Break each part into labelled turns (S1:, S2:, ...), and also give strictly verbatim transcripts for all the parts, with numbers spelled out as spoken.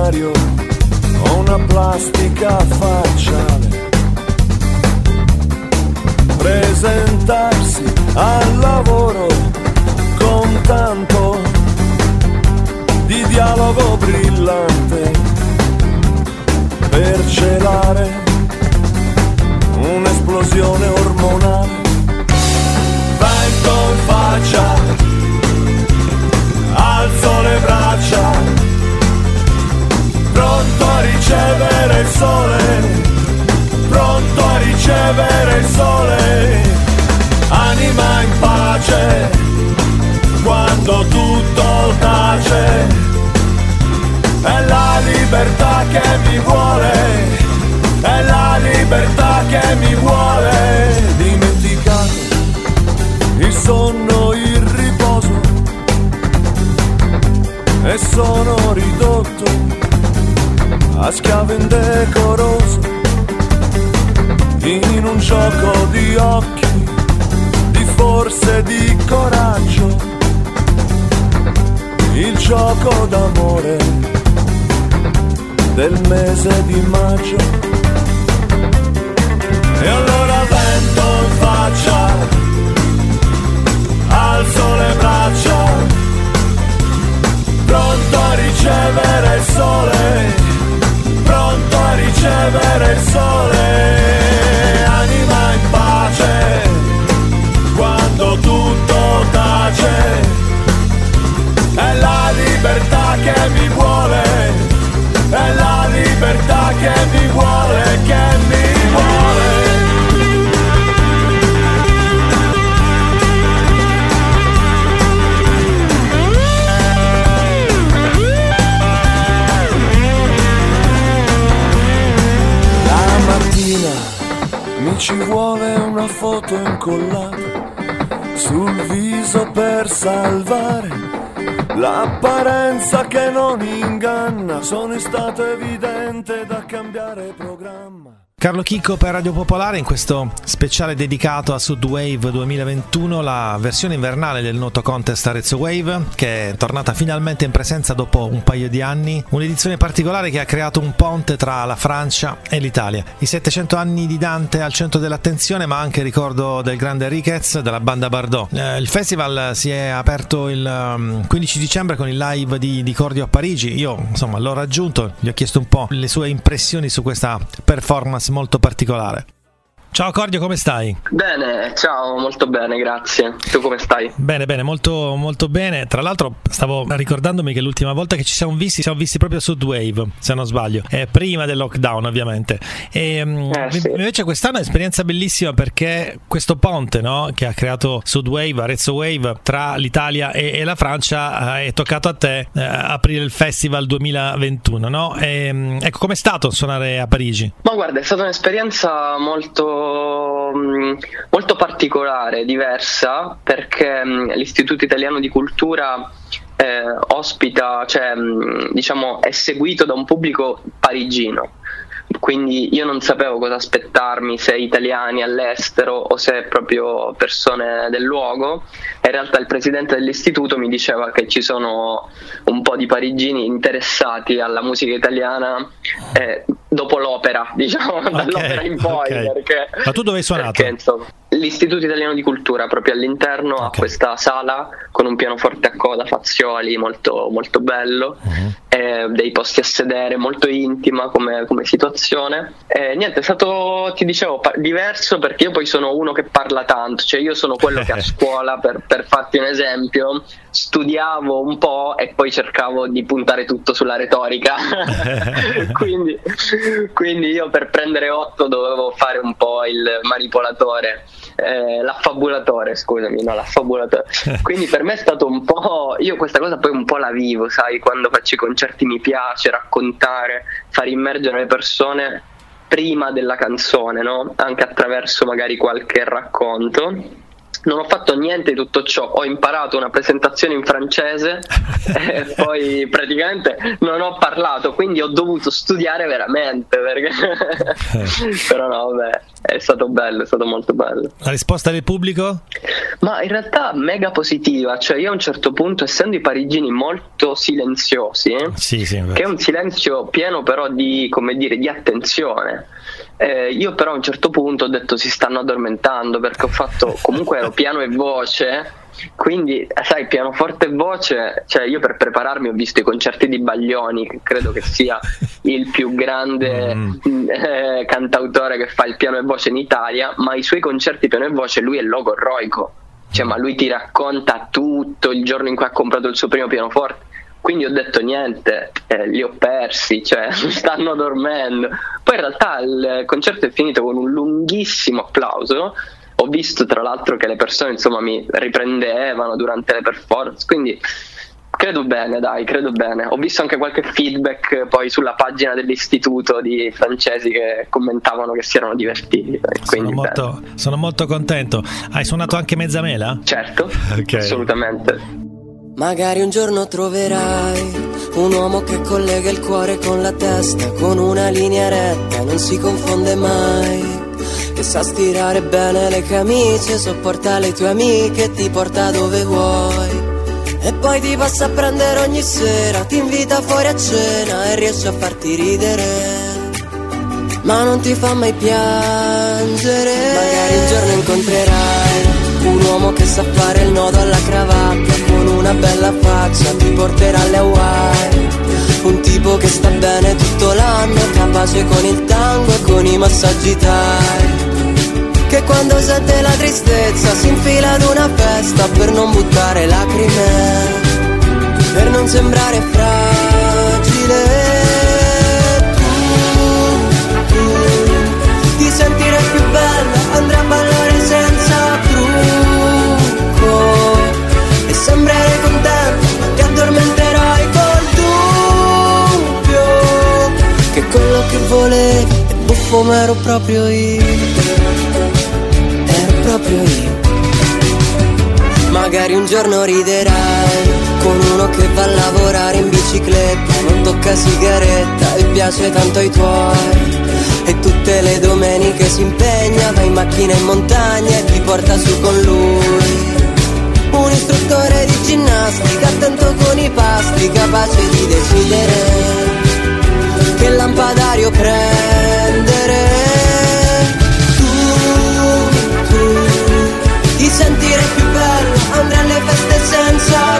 S1: dizionario o una plastica facciale. Presentarsi al lavoro con tanto di dialogo brillante per celare un'esplosione ormonale. Vento in faccia, alzo le braccia, pronto a ricevere il sole, pronto a ricevere il sole, anima in pace, quando tutto tace, è la libertà che mi vuole, è la libertà che mi vuole. Dimenticato il sonno, il riposo, e sono ridotto a schiavo indecoroso in un gioco di occhi, di forze, di coraggio, il gioco d'amore del mese di maggio. E allora vento in faccia, alzo le braccia, pronto a ricevere il sole, pronto a ricevere il sole, anima in pace, quando tutto tace, è la libertà che mi vuole, è la libertà che mi vuole, che mi vuole. Mi ci vuole una foto incollata sul viso per salvare l'apparenza che non inganna. Sono in stato evidente da cambiare programma.
S2: Carlo Chicco per Radio Popolare in questo speciale dedicato a Sudwave duemilaventuno, la versione invernale del noto contest Arezzo Wave, che è tornata finalmente in presenza dopo un paio di anni, un'edizione particolare che ha creato un ponte tra la Francia e l'Italia. I settecento anni di Dante al centro dell'attenzione, ma anche il ricordo del grande Riquez, della banda Bardot. Eh, il festival si è aperto il um, quindici dicembre con il live di, di Cordio a Parigi. Io insomma l'ho raggiunto, gli ho chiesto un po' le sue impressioni su questa performance molto particolare. Ciao Cordio, come stai?
S3: Bene, ciao, molto bene, grazie. Tu come stai?
S2: Bene, bene, molto molto bene. Tra l'altro stavo ricordandomi che l'ultima volta che ci siamo visti, ci siamo visti proprio su Sudwave, se non sbaglio, eh, prima del lockdown ovviamente. E eh, sì. Invece quest'anno è un'esperienza bellissima perché questo ponte, no, che ha creato Sudwave, Arezzo Wave, tra l'Italia e, e la Francia, eh, è toccato a te eh, aprire il festival duemilaventuno, no? E, ecco, com'è stato suonare a Parigi?
S3: Ma guarda, è stata un'esperienza molto molto particolare, diversa, perché l'Istituto Italiano di Cultura eh, ospita, cioè diciamo è seguito da un pubblico parigino, quindi io non sapevo cosa aspettarmi, se italiani all'estero o se proprio persone del luogo. In realtà il presidente dell'istituto mi diceva che ci sono un po' di parigini interessati alla musica italiana eh, dopo l'opera, diciamo, okay, dall'opera in poi.
S2: Okay.
S3: Perché,
S2: ma tu dove hai suonato?
S3: Perché, insomma, l'Istituto Italiano di Cultura, proprio all'interno, okay, ha questa sala con un pianoforte a coda Fazioli molto, molto bello, uh-huh, eh, dei posti a sedere, molto intima come, come situazione. Eh, niente, è stato, ti dicevo, pa- diverso perché io poi sono uno che parla tanto, cioè io sono quello che a scuola, per, per farti un esempio, studiavo un po' e poi cercavo di puntare tutto sulla retorica. quindi, quindi io per prendere otto dovevo fare un po' il manipolatore. Eh, l'affabulatore, scusami, no, l'affabulatore. Quindi per me è stato un po', io questa cosa poi un po' la vivo, sai, quando faccio i concerti mi piace raccontare, far immergere le persone prima della canzone, no? Anche attraverso magari qualche racconto. non ho fatto niente di tutto ciò, ho imparato una presentazione in francese e poi praticamente non ho parlato, quindi ho dovuto studiare veramente perché... però no, vabbè, è stato bello, è stato molto bello.
S2: La risposta del pubblico?
S3: Ma in realtà mega positiva, cioè io a un certo punto, essendo i parigini molto silenziosi,
S2: sì, sì,
S3: che è un silenzio pieno però di, come dire, di attenzione, Eh, io però a un certo punto ho detto si stanno addormentando, perché ho fatto, comunque ero piano e voce, quindi sai, pianoforte e voce, cioè io per prepararmi ho visto i concerti di Baglioni, che credo che sia il più grande mm. eh, cantautore che fa il piano e voce in Italia, ma i suoi concerti piano e voce lui è logorroico, cioè ma lui ti racconta tutto il giorno in cui ha comprato il suo primo pianoforte. Quindi ho detto niente, eh, li ho persi, cioè stanno dormendo. Poi in realtà il concerto è finito con un lunghissimo applauso. Ho visto tra l'altro che le persone insomma mi riprendevano durante le performance, quindi credo bene, dai, credo bene. Ho visto anche qualche feedback poi sulla pagina dell'istituto di francesi che commentavano che si erano divertiti.
S2: Sono molto, sono molto contento. Hai suonato anche Mezzamela?
S3: Certo, okay. Assolutamente.
S4: Magari un giorno troverai un uomo che collega il cuore con la testa, con una linea retta, non si confonde mai, che sa stirare bene le camicie, sopporta le tue amiche, ti porta dove vuoi e poi ti passa a prendere ogni sera, ti invita fuori a cena e riesce a farti ridere, ma non ti fa mai piangere. Magari un giorno incontrerai un uomo che sa fare il nodo alla cravatta, con una bella faccia ti porterà alle Hawaii, un tipo che sta bene tutto l'anno, capace con il tango e con i massaggi Thai, che quando sente la tristezza si infila ad una festa per non buttare lacrime, per non sembrare fragile. Tu, tu ti sentirai più bella, andrai a ballare senza trucco e sembrerai contento, ti addormenterai col dubbio che quello che volevi è buffo, ma ero proprio io, ero proprio io. Magari un giorno riderai con uno che va a lavorare in bicicletta, non tocca sigaretta e piace tanto ai tuoi, e tutte le domeniche si impegna, va in macchina in montagna e ti porta su con lui. Un istruttore di ginnastica, attento con i pasti, capace di decidere che lampadario prendere. Tu, tu ti sentirai più bella, andrai alle feste senza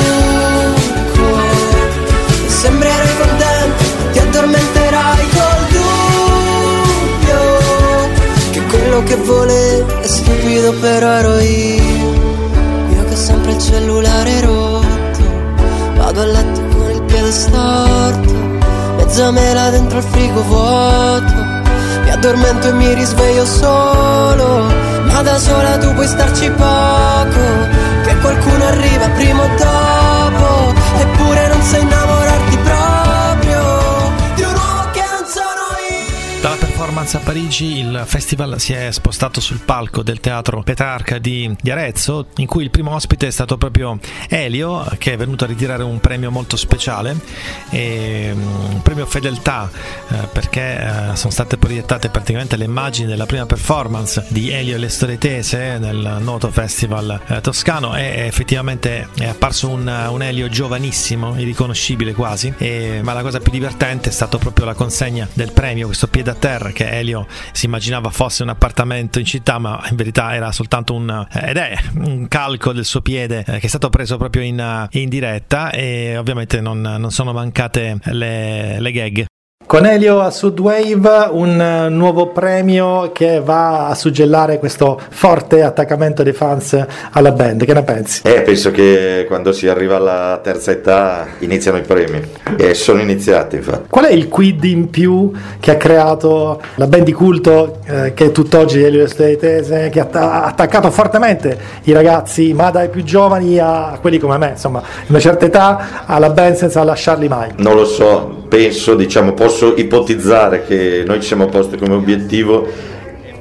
S4: trucco e sembrerai contento, ti addormenterai col dubbio che quello che volevi è stupido, però ero io, io che ho sempre il cellulare rotto, vado a letto con il piede storto, mezzamela dentro il frigo vuoto, mi addormento e mi risveglio solo, ma da sola tu puoi starci poco, che qualcuno arriva prima o dopo, eppure non sai innamorarti proprio di un uomo che non sono io.
S2: Dalla performance a Parigi il festival si è spostato sul palco del teatro Petrarca di, di Arezzo, in cui il primo ospite è stato proprio Elio, che è venuto a ritirare un premio molto speciale, e, un premio fedeltà, eh, perché eh, sono state proiettate praticamente le immagini della prima performance di Elio e le Storie Tese nel noto festival eh, toscano, e effettivamente è apparso un, un Elio giovanissimo, irriconoscibile quasi, e, ma la cosa più divertente è stato proprio la consegna del premio, questo piede a terra che Elio si immaginava fosse un appartamento in città, ma in verità era soltanto un ed è un calco del suo piede, eh, che è stato preso proprio in, in diretta, e ovviamente non, non sono mancate le, le gag.
S5: Con Elio a Sudwave un nuovo premio che va a suggellare questo forte attaccamento dei fans alla band. Che ne pensi?
S6: Eh, penso che quando si arriva alla terza età iniziano i premi, e sono iniziati infatti.
S5: Qual è il quid in più che ha creato la band di culto eh, che è tutt'oggi Elio e le Storie Tese, che ha attaccato fortemente i ragazzi, ma dai più giovani a quelli come me, insomma, in una certa età, alla band senza lasciarli mai?
S6: Non lo so, penso, diciamo, posso ipotizzare che noi ci siamo posti come obiettivo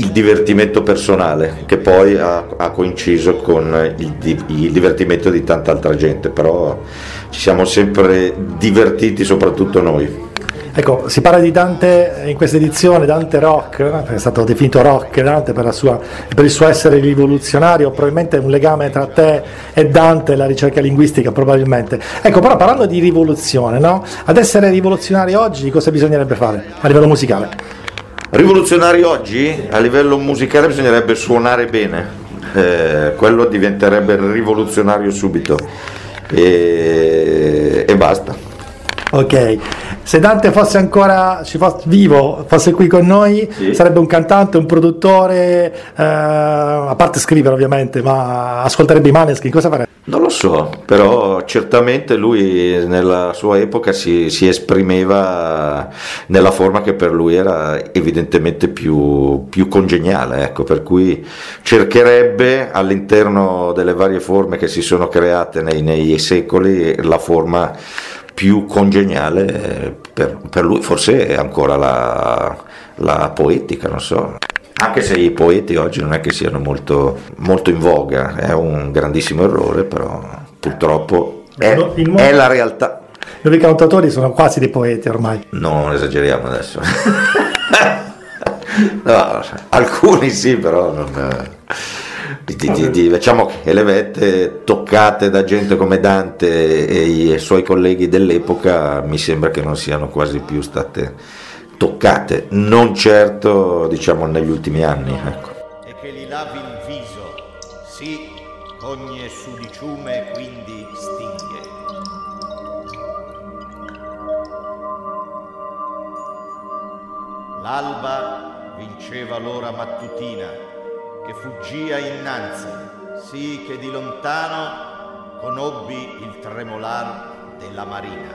S6: il divertimento personale, che poi ha, ha coinciso con il, il divertimento di tanta altra gente, però ci siamo sempre divertiti, soprattutto noi.
S5: Ecco, si parla di Dante in questa edizione, Dante Rock, è stato definito rock Dante per, la sua, per il suo essere rivoluzionario, probabilmente un legame tra te e Dante, la ricerca linguistica probabilmente. Ecco, però parlando di rivoluzione, no? Ad essere rivoluzionari oggi cosa bisognerebbe fare a livello musicale?
S6: Rivoluzionari oggi a livello musicale bisognerebbe suonare bene, eh, quello diventerebbe rivoluzionario subito e, e basta.
S5: Ok, se Dante fosse ancora ci fosse, vivo, fosse qui con noi, sì, sarebbe un cantante, un produttore, eh, a parte scrivere ovviamente, ma ascolterebbe i Maneskin, cosa farebbe?
S6: Non lo so, però certamente lui nella sua epoca si, si esprimeva nella forma che per lui era evidentemente più, più congeniale, ecco, per cui cercherebbe all'interno delle varie forme che si sono create nei, nei secoli la forma più congeniale per, per lui, forse è ancora la, la poetica, non so, anche se i poeti oggi non è che siano molto, molto in voga, è un grandissimo errore, però purtroppo è, è la realtà.
S5: I nuovi cantautori sono quasi dei poeti ormai.
S6: Non esageriamo adesso. No, alcuni sì, però non... Di, di, di, diciamo che le vette toccate da gente come Dante e i suoi colleghi dell'epoca mi sembra che non siano quasi più state toccate, non certo diciamo negli ultimi anni, ecco.
S7: E che li lavi il viso, sì, ogni sudiciume quindi stinghe. L'alba vinceva l'ora mattutina che fuggia innanzi, sì che di lontano conobbi il tremolar della marina.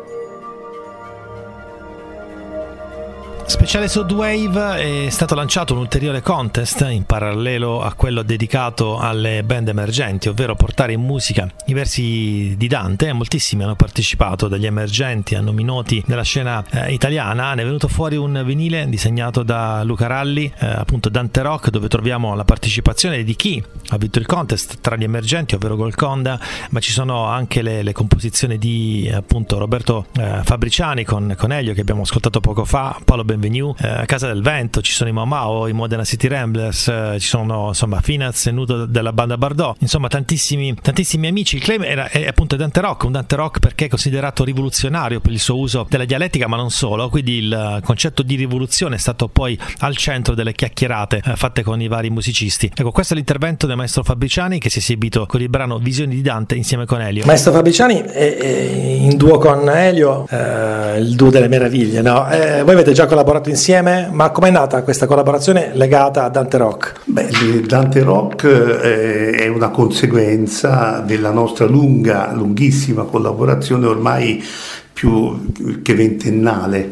S2: Speciale Soundwave, è stato lanciato un ulteriore contest in parallelo a quello dedicato alle band emergenti, ovvero portare in musica i versi di Dante. Moltissimi hanno partecipato, dagli emergenti a nomi noti della scena eh, italiana. Ne è venuto fuori un vinile disegnato da Luca Ralli, eh, appunto Dante Rock, dove troviamo la partecipazione di chi ha vinto il contest tra gli emergenti, ovvero Golconda, ma ci sono anche le, le composizioni di appunto Roberto eh, Fabriciani con, con Elio, che abbiamo ascoltato poco fa, Paolo Benvenuto, eh, Casa del Vento, ci sono i Mamao, i Modena City Ramblers, eh, ci sono insomma Finaz e Nudo della banda Bardot, insomma tantissimi tantissimi amici. Il claim era è appunto Dante Rock, un Dante Rock perché è considerato rivoluzionario per il suo uso della dialettica, ma non solo, quindi il concetto di rivoluzione è stato poi al centro delle chiacchierate eh, fatte con i vari musicisti. Ecco, questo è l'intervento del maestro Fabriciani, che si è esibito con il brano Visioni di Dante insieme con Elio.
S5: Maestro Fabriciani è, è in duo con Elio, eh, il duo delle meraviglie, no? Eh, voi avete già collaborato insieme, ma com'è nata questa collaborazione legata a Dante Rock?
S8: Beh, Dante Rock eh, è una conseguenza della nostra lunga, lunghissima collaborazione, ormai più che ventennale.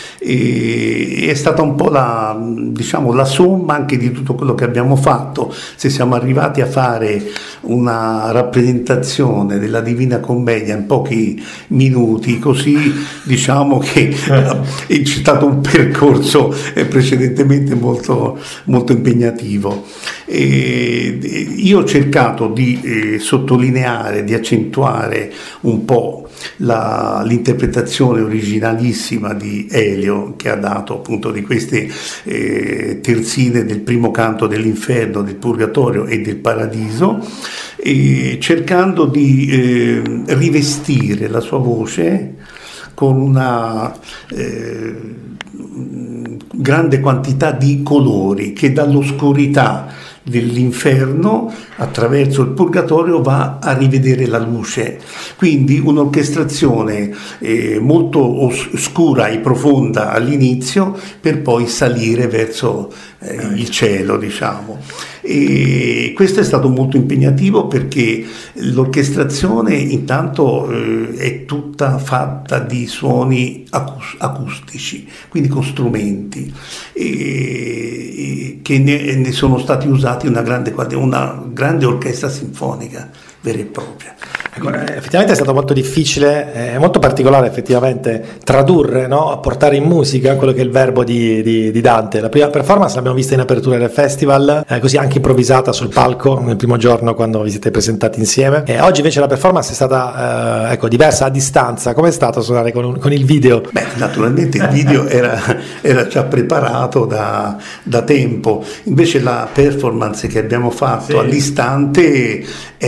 S8: E è stata un po' la, diciamo, la somma anche di tutto quello che abbiamo fatto. Se siamo arrivati a fare una rappresentazione della Divina Commedia in pochi minuti, così diciamo che è stato un percorso precedentemente molto, molto impegnativo. E io ho cercato di eh, sottolineare, di accentuare un po' la, l'interpretazione originalissima di Elio, che ha dato appunto di queste eh, terzine del primo canto dell'inferno, del purgatorio e del paradiso, e cercando di eh, rivestire la sua voce con una eh, grande quantità di colori che dall'oscurità dell'inferno attraverso il purgatorio va a rivedere la luce, quindi un'orchestrazione eh, molto oscura e profonda all'inizio per poi salire verso eh, il cielo, diciamo. E questo è stato molto impegnativo perché l'orchestrazione intanto eh, è tutta fatta di suoni acus- acustici, quindi con strumenti e, e che ne, ne sono stati usati una grande, una grande orchestra sinfonica, vera e propria.
S5: Ecco, effettivamente è stato molto difficile, è eh, molto particolare effettivamente tradurre, no? Portare in musica quello che è il verbo di, di, di Dante. La prima performance l'abbiamo vista in apertura del festival, eh, così anche improvvisata sul palco nel primo giorno quando vi siete presentati insieme. E oggi invece la performance è stata eh, ecco, diversa, a distanza. Com'è stato suonare con, un, con il video?
S8: Beh, naturalmente il video era, era già preparato da, da tempo, invece la performance che abbiamo fatto sì. all'istante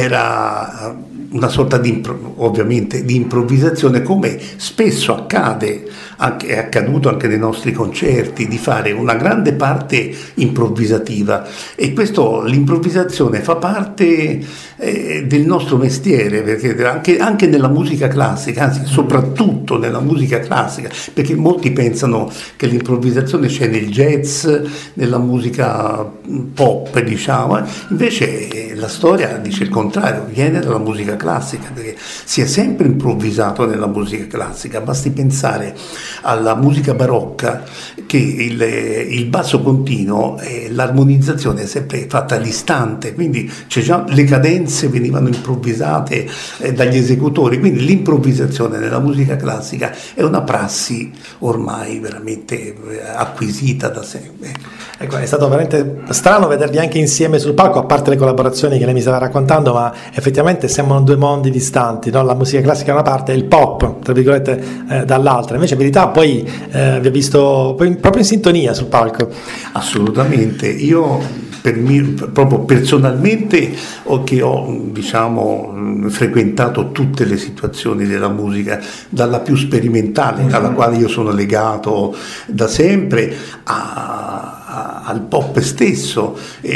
S8: era una sorta di impro- ovviamente di improvvisazione, come spesso accade, anche, è accaduto anche nei nostri concerti, di fare una grande parte improvvisativa, e questo, l'improvvisazione fa parte eh, del nostro mestiere, perché anche, anche nella musica classica, anzi soprattutto nella musica classica, perché molti pensano che l'improvvisazione c'è nel jazz, nella musica pop, diciamo, invece la storia dice il contrario, viene dalla musica classica, perché si è sempre improvvisato nella musica classica. Basti pensare alla musica barocca, che il, il basso continuo e l'armonizzazione è sempre fatta all'istante, quindi c'è già, le cadenze venivano improvvisate eh, dagli esecutori, quindi l'improvvisazione nella musica classica è una prassi ormai veramente eh, acquisita da sempre.
S5: Ecco, è stato veramente strano vedervi anche insieme sul palco, a parte le collaborazioni che lei mi stava raccontando, ma effettivamente sembrano due mondi distanti, no? La musica classica da una parte e il pop, tra virgolette, eh, dall'altra. Invece in verità poi eh, vi ho visto poi, proprio in sintonia sul palco.
S8: Assolutamente, io per me, proprio personalmente ho, che ho diciamo frequentato tutte le situazioni della musica, dalla più sperimentale, mm-hmm. alla quale io sono legato da sempre, a al pop stesso.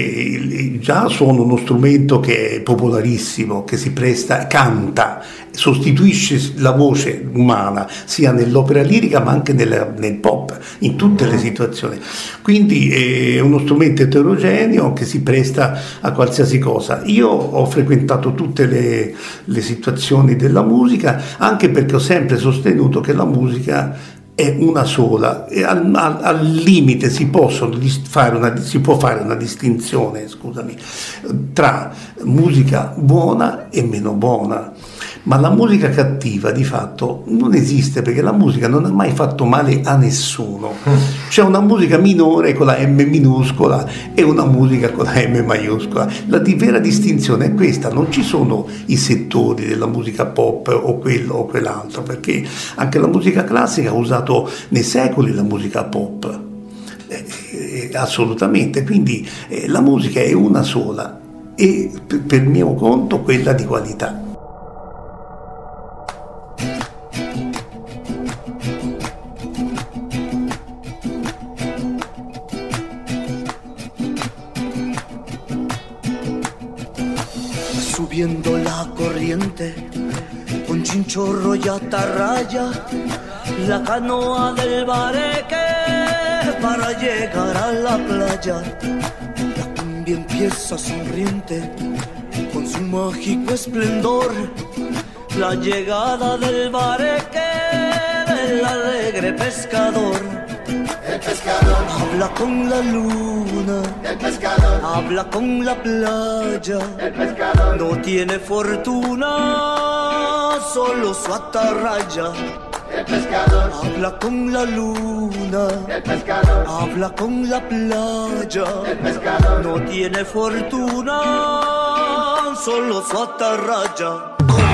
S8: E già suono uno strumento che è popolarissimo, che si presta, canta, sostituisce la voce umana sia nell'opera lirica ma anche nel, nel pop, in tutte le situazioni, quindi è uno strumento eterogeneo che si presta a qualsiasi cosa. Io ho frequentato tutte le, le situazioni della musica, anche perché ho sempre sostenuto che la musica è una sola, e al, al, al limite si, possono fare una, si può fare una distinzione, scusami, tra musica buona e meno buona, ma la musica cattiva di fatto non esiste, perché la musica non ha mai fatto male a nessuno. C'è una musica minore con la M minuscola e una musica con la M maiuscola. La di vera distinzione è questa, non ci sono i settori della musica pop o quello o quell'altro, perché anche la musica classica ha usato nei secoli la musica pop, eh, eh, assolutamente, quindi eh, la musica è una sola e per, per mio conto quella di qualità.
S1: Subiendo la corriente, un chinchorro y atarraya la canoa del bareque para llegar a la playa. La cumbia empieza sonriente con su mágico esplendor, la llegada del bareque del alegre pescador. El pescador habla con la luna, el pescador habla con la playa, el pescador no tiene fortuna, solo su atarraya. El pescador habla con la luna, el pescador habla con la playa, el pescador no tiene fortuna, solo su atarraya.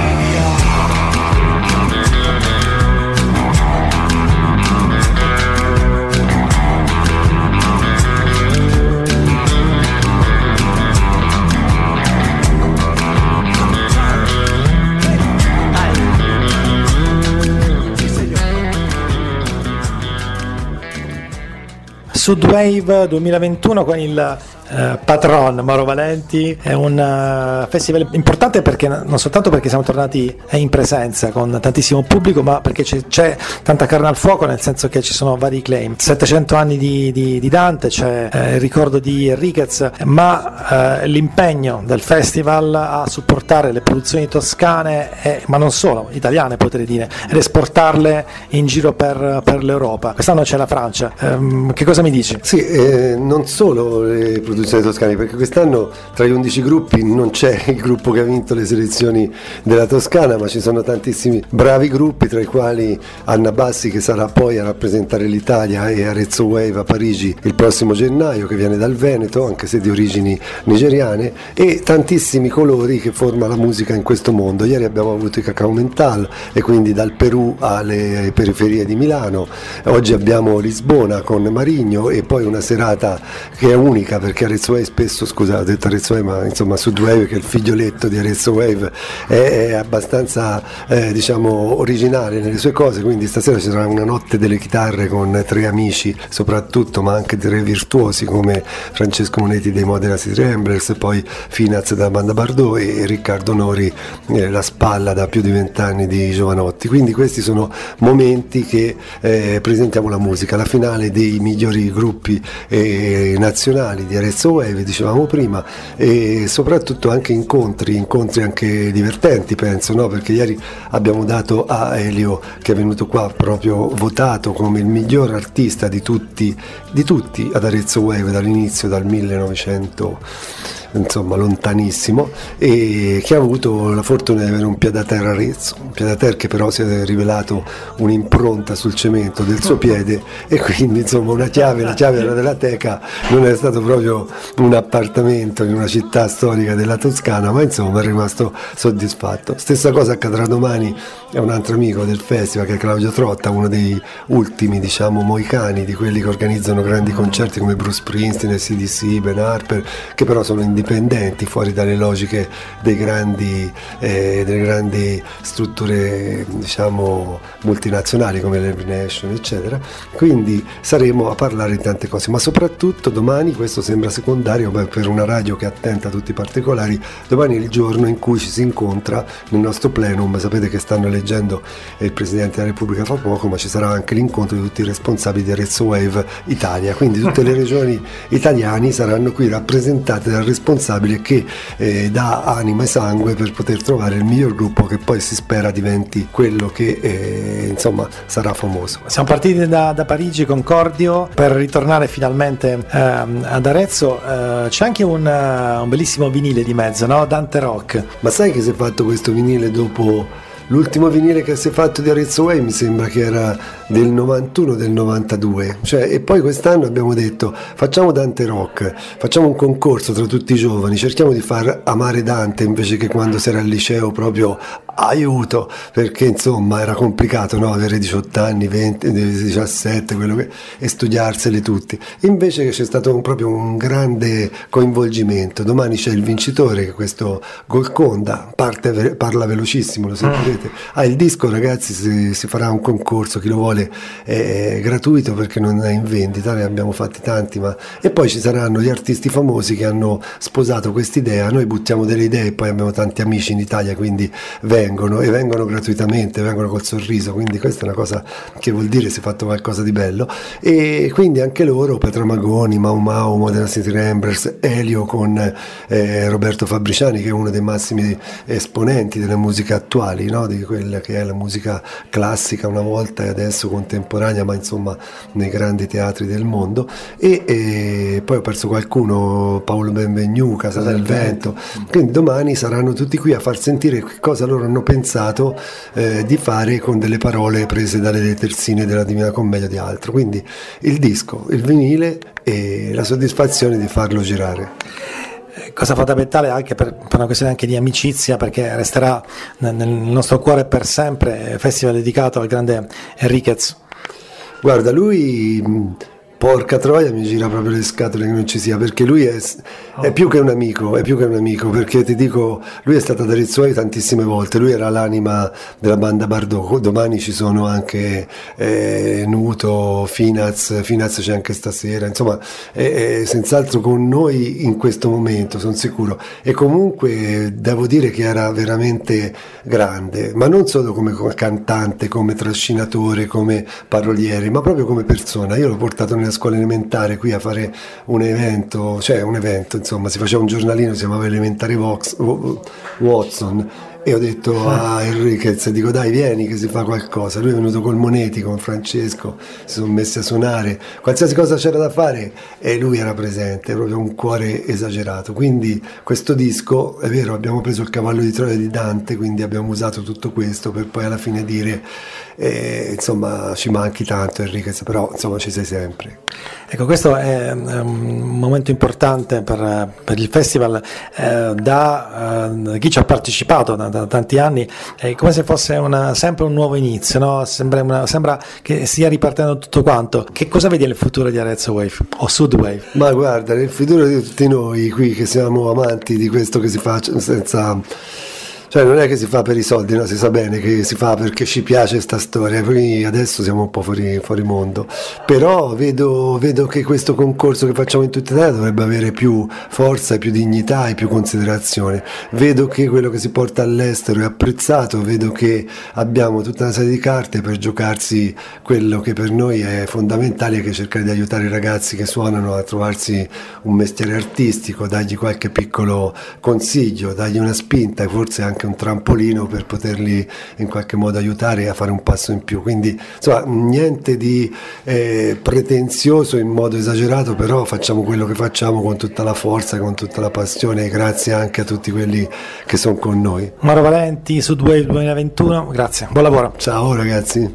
S5: Sudwave duemilaventuno con il Uh, patron Mauro Valenti. È un uh, festival importante perché non soltanto perché siamo tornati in presenza con tantissimo pubblico, ma perché c'è, c'è tanta carne al fuoco, nel senso che ci sono vari claim. settecento anni di, di, di Dante, c'è uh, il ricordo di Enriquez, ma uh, l'impegno del festival a supportare le produzioni toscane, e, ma non solo, italiane potrei dire, ed esportarle in giro per, per l'Europa. Quest'anno c'è la Francia. Um, che cosa mi dici dici?
S9: Sì, eh, non solo le produzioni toscane, perché quest'anno tra gli undici gruppi non c'è il gruppo che ha vinto le selezioni della Toscana, ma ci sono tantissimi bravi gruppi, tra i quali Anna Bassi, che sarà poi a rappresentare l'Italia, e Arezzo Wave a Parigi il prossimo gennaio, che viene dal Veneto, anche se di origini nigeriane, e tantissimi colori che forma la musica in questo mondo. Ieri abbiamo avuto i Cacao Mental, e quindi dal Perù alle periferie di Milano. Oggi abbiamo Lisbona con Marigno, e poi una serata che è unica, perché Arezzo Wave spesso, scusa ho detto Arezzo Wave, ma insomma Sud Wave, che è il figlioletto di Arezzo Wave, è, è abbastanza eh, diciamo originale nelle sue cose, quindi stasera ci sarà una notte delle chitarre con tre amici soprattutto, ma anche tre virtuosi come Francesco Monetti dei Modena City Ramblers, poi Finaz da Banda Bardot e Riccardo Nori, eh, la spalla da più di vent'anni di Giovanotti. Quindi questi sono momenti che eh, presentiamo la musica, la finale dei migliori gruppi eh, nazionali di Arezzo Wave, dicevamo prima, e soprattutto anche incontri, incontri anche divertenti, penso, no? Perché ieri abbiamo dato a Elio, che è venuto qua proprio votato come il miglior artista di tutti, di tutti ad Arezzo Wave dall'inizio, dal millenovecento, insomma lontanissimo, e che ha avuto la fortuna di avere un pied-à-terre a Arezzo, un pied-à-terre che però si è rivelato un'impronta sul cemento del suo piede, e quindi insomma una chiave, la chiave era della teca, non è stato proprio un appartamento in una città storica della Toscana, ma insomma è rimasto soddisfatto. Stessa cosa accadrà domani a un altro amico del festival, che è Claudio Trotta, uno dei ultimi diciamo moicani, di quelli che organizzano grandi concerti come Bruce Springsteen, C D C, Ben Harper, che però sono indipendenti, fuori dalle logiche dei grandi, eh, delle grandi strutture diciamo multinazionali come l'Elive Nation eccetera. Quindi saremo a parlare di tante cose, ma soprattutto domani, questo sembra secondario beh, per una radio che è attenta a tutti i particolari, domani è il giorno in cui ci si incontra nel nostro plenum. Sapete che stanno eleggendo il Presidente della Repubblica fra poco, ma ci sarà anche l'incontro di tutti i responsabili di Arezzo Wave Italia, quindi tutte le regioni italiane saranno qui rappresentate dal responsabile che eh, dà anima e sangue per poter trovare il miglior gruppo, che poi si spera diventi quello che eh, insomma sarà famoso.
S5: Siamo partiti da, da Parigi, Concordio, per ritornare finalmente ehm, ad Arezzo. Eh, c'è anche un, uh, un bellissimo vinile di mezzo, no? Dante Rock.
S9: Ma sai che si è fatto questo vinile dopo l'ultimo vinile che si è fatto di Arezzo Wave? Mi sembra che era del novantuno, del novantadue, cioè, e poi quest'anno abbiamo detto facciamo Dante Rock, facciamo un concorso tra tutti i giovani, cerchiamo di far amare Dante invece che quando si era al liceo proprio aiuto, perché insomma era complicato, no? Avere diciotto anni, venti, diciassette, quello che, e studiarseli tutti. Invece che c'è stato un, proprio un grande coinvolgimento. Domani c'è il vincitore, che è questo Golconda, parte, parla velocissimo, lo sentirete. Ah, il disco, ragazzi, si, si farà un concorso, chi lo vuole è, è gratuito perché non è in vendita, ne abbiamo fatti tanti, ma e poi ci saranno gli artisti famosi che hanno sposato quest'idea. Noi buttiamo delle idee e poi abbiamo tanti amici in Italia, quindi vengono e vengono gratuitamente, vengono col sorriso, quindi questa è una cosa che vuol dire si è fatto qualcosa di bello. E quindi anche loro, Petra Magoni, Mau Mau, Modena City Ramblers, Elio con eh, Roberto Fabriciani, che è uno dei massimi esponenti delle musiche attuali, no? Di quella che è la musica classica una volta e adesso contemporanea, ma insomma nei grandi teatri del mondo. E, e poi ho perso qualcuno, Paolo Benvenu, Casa del Vento. Quindi domani saranno tutti qui a far sentire che cosa loro hanno pensato eh, di fare con delle parole prese dalle terzine della Divina Commedia di altro. Quindi il disco, il vinile e la soddisfazione di farlo girare.
S5: Cosa fondamentale anche per, per una questione anche di amicizia, perché resterà nel, nel nostro cuore per sempre, festival dedicato al grande Enriquez.
S9: Guarda, lui porca troia mi gira proprio le scatole che non ci sia, perché lui è, è più che un amico, è più che un amico, perché ti dico, lui è stato ad Arezzo Wave tantissime volte, lui era l'anima della Banda Bardot. Domani ci sono anche eh, Nuto, Finaz, Finaz c'è anche stasera, insomma è, è senz'altro con noi in questo momento, sono sicuro. E comunque devo dire che era veramente grande, ma non solo come cantante, come trascinatore, come paroliere, ma proprio come persona. Io l'ho portato nella scuola elementare qui a fare un evento, cioè un evento, insomma, si faceva un giornalino, si chiamava Elementare Vox, Watson, e ho detto a Enriquez, dico dai vieni che si fa qualcosa. Lui è venuto col Monetti, con Francesco, si sono messi a suonare, qualsiasi cosa c'era da fare e lui era presente, proprio un cuore esagerato. Quindi questo disco, è vero, abbiamo preso il cavallo di Troia di Dante, quindi abbiamo usato tutto questo per poi alla fine dire eh, insomma ci manchi tanto Enriquez, però insomma ci sei sempre.
S5: Ecco, questo è un momento importante per, per il festival, eh, da eh, chi ci ha partecipato da, da tanti anni, è come se fosse una, sempre un nuovo inizio, no? Sembra, una, sembra che stia ripartendo tutto quanto. Che cosa vedi nel futuro di Arezzo Wave o Sud Wave?
S9: Ma guarda, nel futuro di tutti noi qui che siamo amanti di questo che si fa senza... Cioè non è che si fa per i soldi, no? Si sa bene che si fa perché ci piace sta storia, poi adesso siamo un po' fuori, fuori mondo, però vedo, vedo che questo concorso che facciamo in tutta Italia dovrebbe avere più forza, più dignità e più considerazione. Vedo che quello che si porta all'estero è apprezzato, vedo che abbiamo tutta una serie di carte per giocarsi quello che per noi è fondamentale, che è cercare di aiutare i ragazzi che suonano a trovarsi un mestiere artistico, dargli qualche piccolo consiglio, dargli una spinta e forse anche un trampolino per poterli in qualche modo aiutare a fare un passo in più. Quindi insomma niente di eh, pretenzioso in modo esagerato, però facciamo quello che facciamo con tutta la forza, con tutta la passione, grazie anche a tutti quelli che sono con noi.
S5: Mauro Valenti, Sud Wave duemilaventuno, grazie, buon lavoro.
S9: Ciao ragazzi.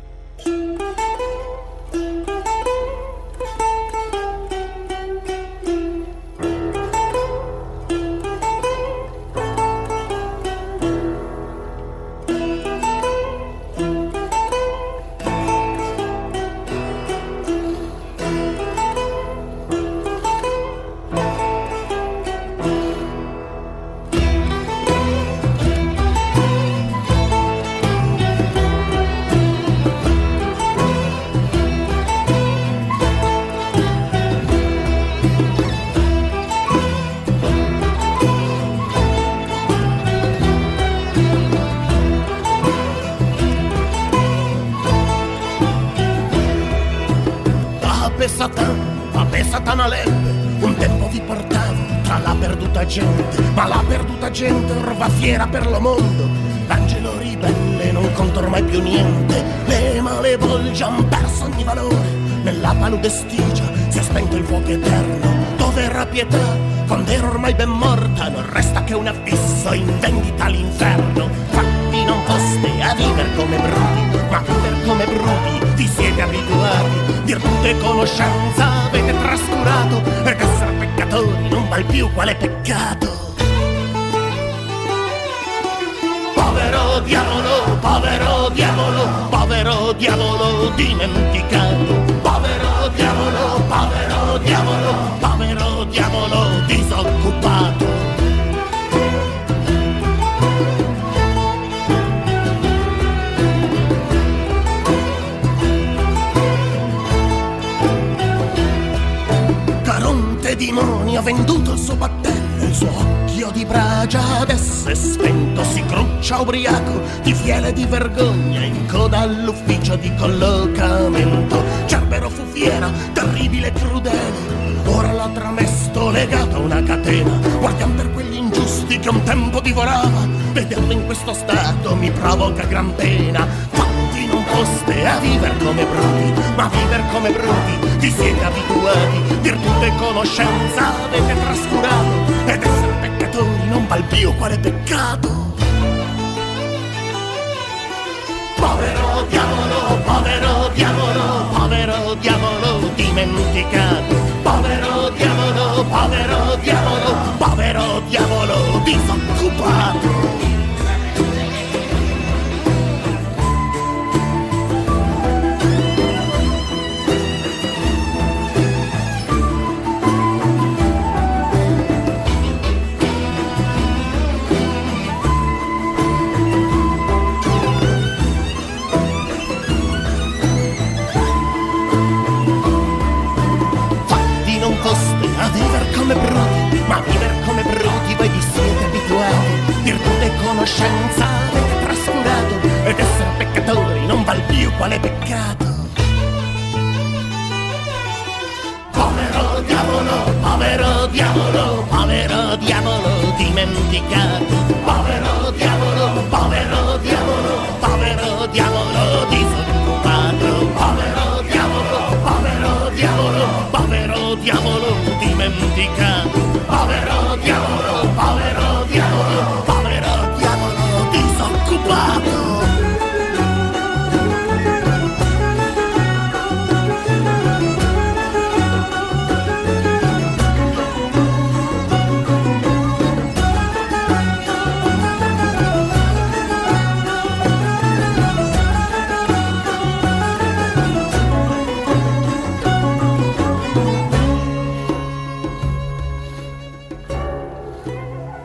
S10: Un tempo vi portavo tra la perduta gente, ma la perduta gente or va fiera per lo mondo. L'angelo ribelle non conta ormai più niente, le male bolge han perso ogni valore. Nella palude stigia si è spento il fuoco eterno, dove era pietà quando era ormai ben morta. Non resta che un abisso in vendita all'inferno. Fatti non foste a viver come bruti, ma viver come bruti vi siete abituati. Virtù e conoscenza avete trascurato, ed essere peccatori non val più quale peccato. Povero diavolo, povero diavolo, povero diavolo dimenticato. Povero diavolo, povero diavolo, povero diavolo disoccupato. Demonio ha venduto il suo battello, il suo occhio di bragia adesso è spento, si cruccia ubriaco di fiele di vergogna in coda all'ufficio di collocamento. Cerbero fu fiera, terribile e crudele, ora l'ha tramesto legato a una catena. Guardiamo per quegli ingiusti che un tempo divorava, vederlo in questo stato mi provoca gran pena. Fatti non foste a viver come bruti, ma viver come bruti vi siete abituati. Virtù e conoscenza avete trascurato, ed essere peccatori non val più quale peccato. Povero diavolo, povero diavolo, povero diavolo dimenticato. Povero diavolo, povero diavolo, povero diavolo disoccupato. Come bruti, ma viver come bruti voi vi siete abituati. Virtù e conoscenza avete trascurato, ed essere peccatori non val più quale peccato. Povero diavolo, povero diavolo, povero diavolo dimenticato. Povero diavolo, povero